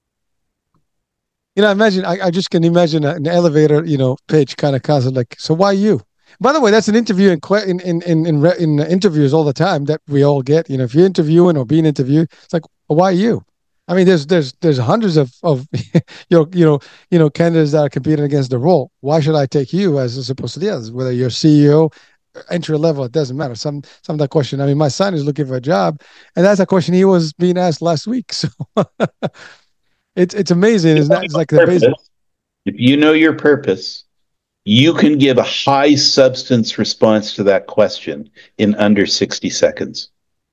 Imagine, I just can imagine an elevator, pitch kind of concept, like, so why you? By the way, that's an interview in interviews all the time that we all get. If you're interviewing or being interviewed, it's like, well, why you? I mean, there's hundreds of candidates that are competing against the role. Why should I take you as opposed to the others? Whether you're CEO, entry level, it doesn't matter. Some of that question. I mean, my son is looking for a job, and that's a question he was being asked last week. So it's amazing. It's like the basic. If you know your purpose, you can give a high substance response to that question in under 60 seconds.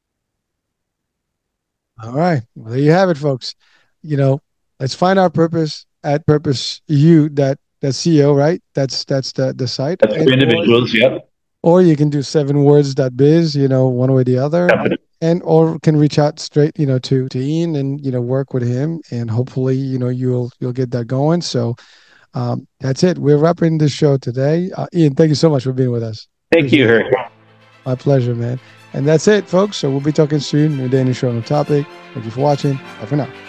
All right. Well, there you have it, folks. You know, let's find our purpose at Purpose U. That CEO, right? That's the site. That's for individuals. Yep. Or you can do 7words.biz, one way or the other. And or can reach out straight, to Ian and work with him, and hopefully, you'll get that going. So that's it. We're wrapping this show today. Ian, thank you so much for being with us. Thank you, Herc. My pleasure, man. And that's it, folks. So we'll be talking soon. New day, new show, new topic. Thank you for watching. Bye for now.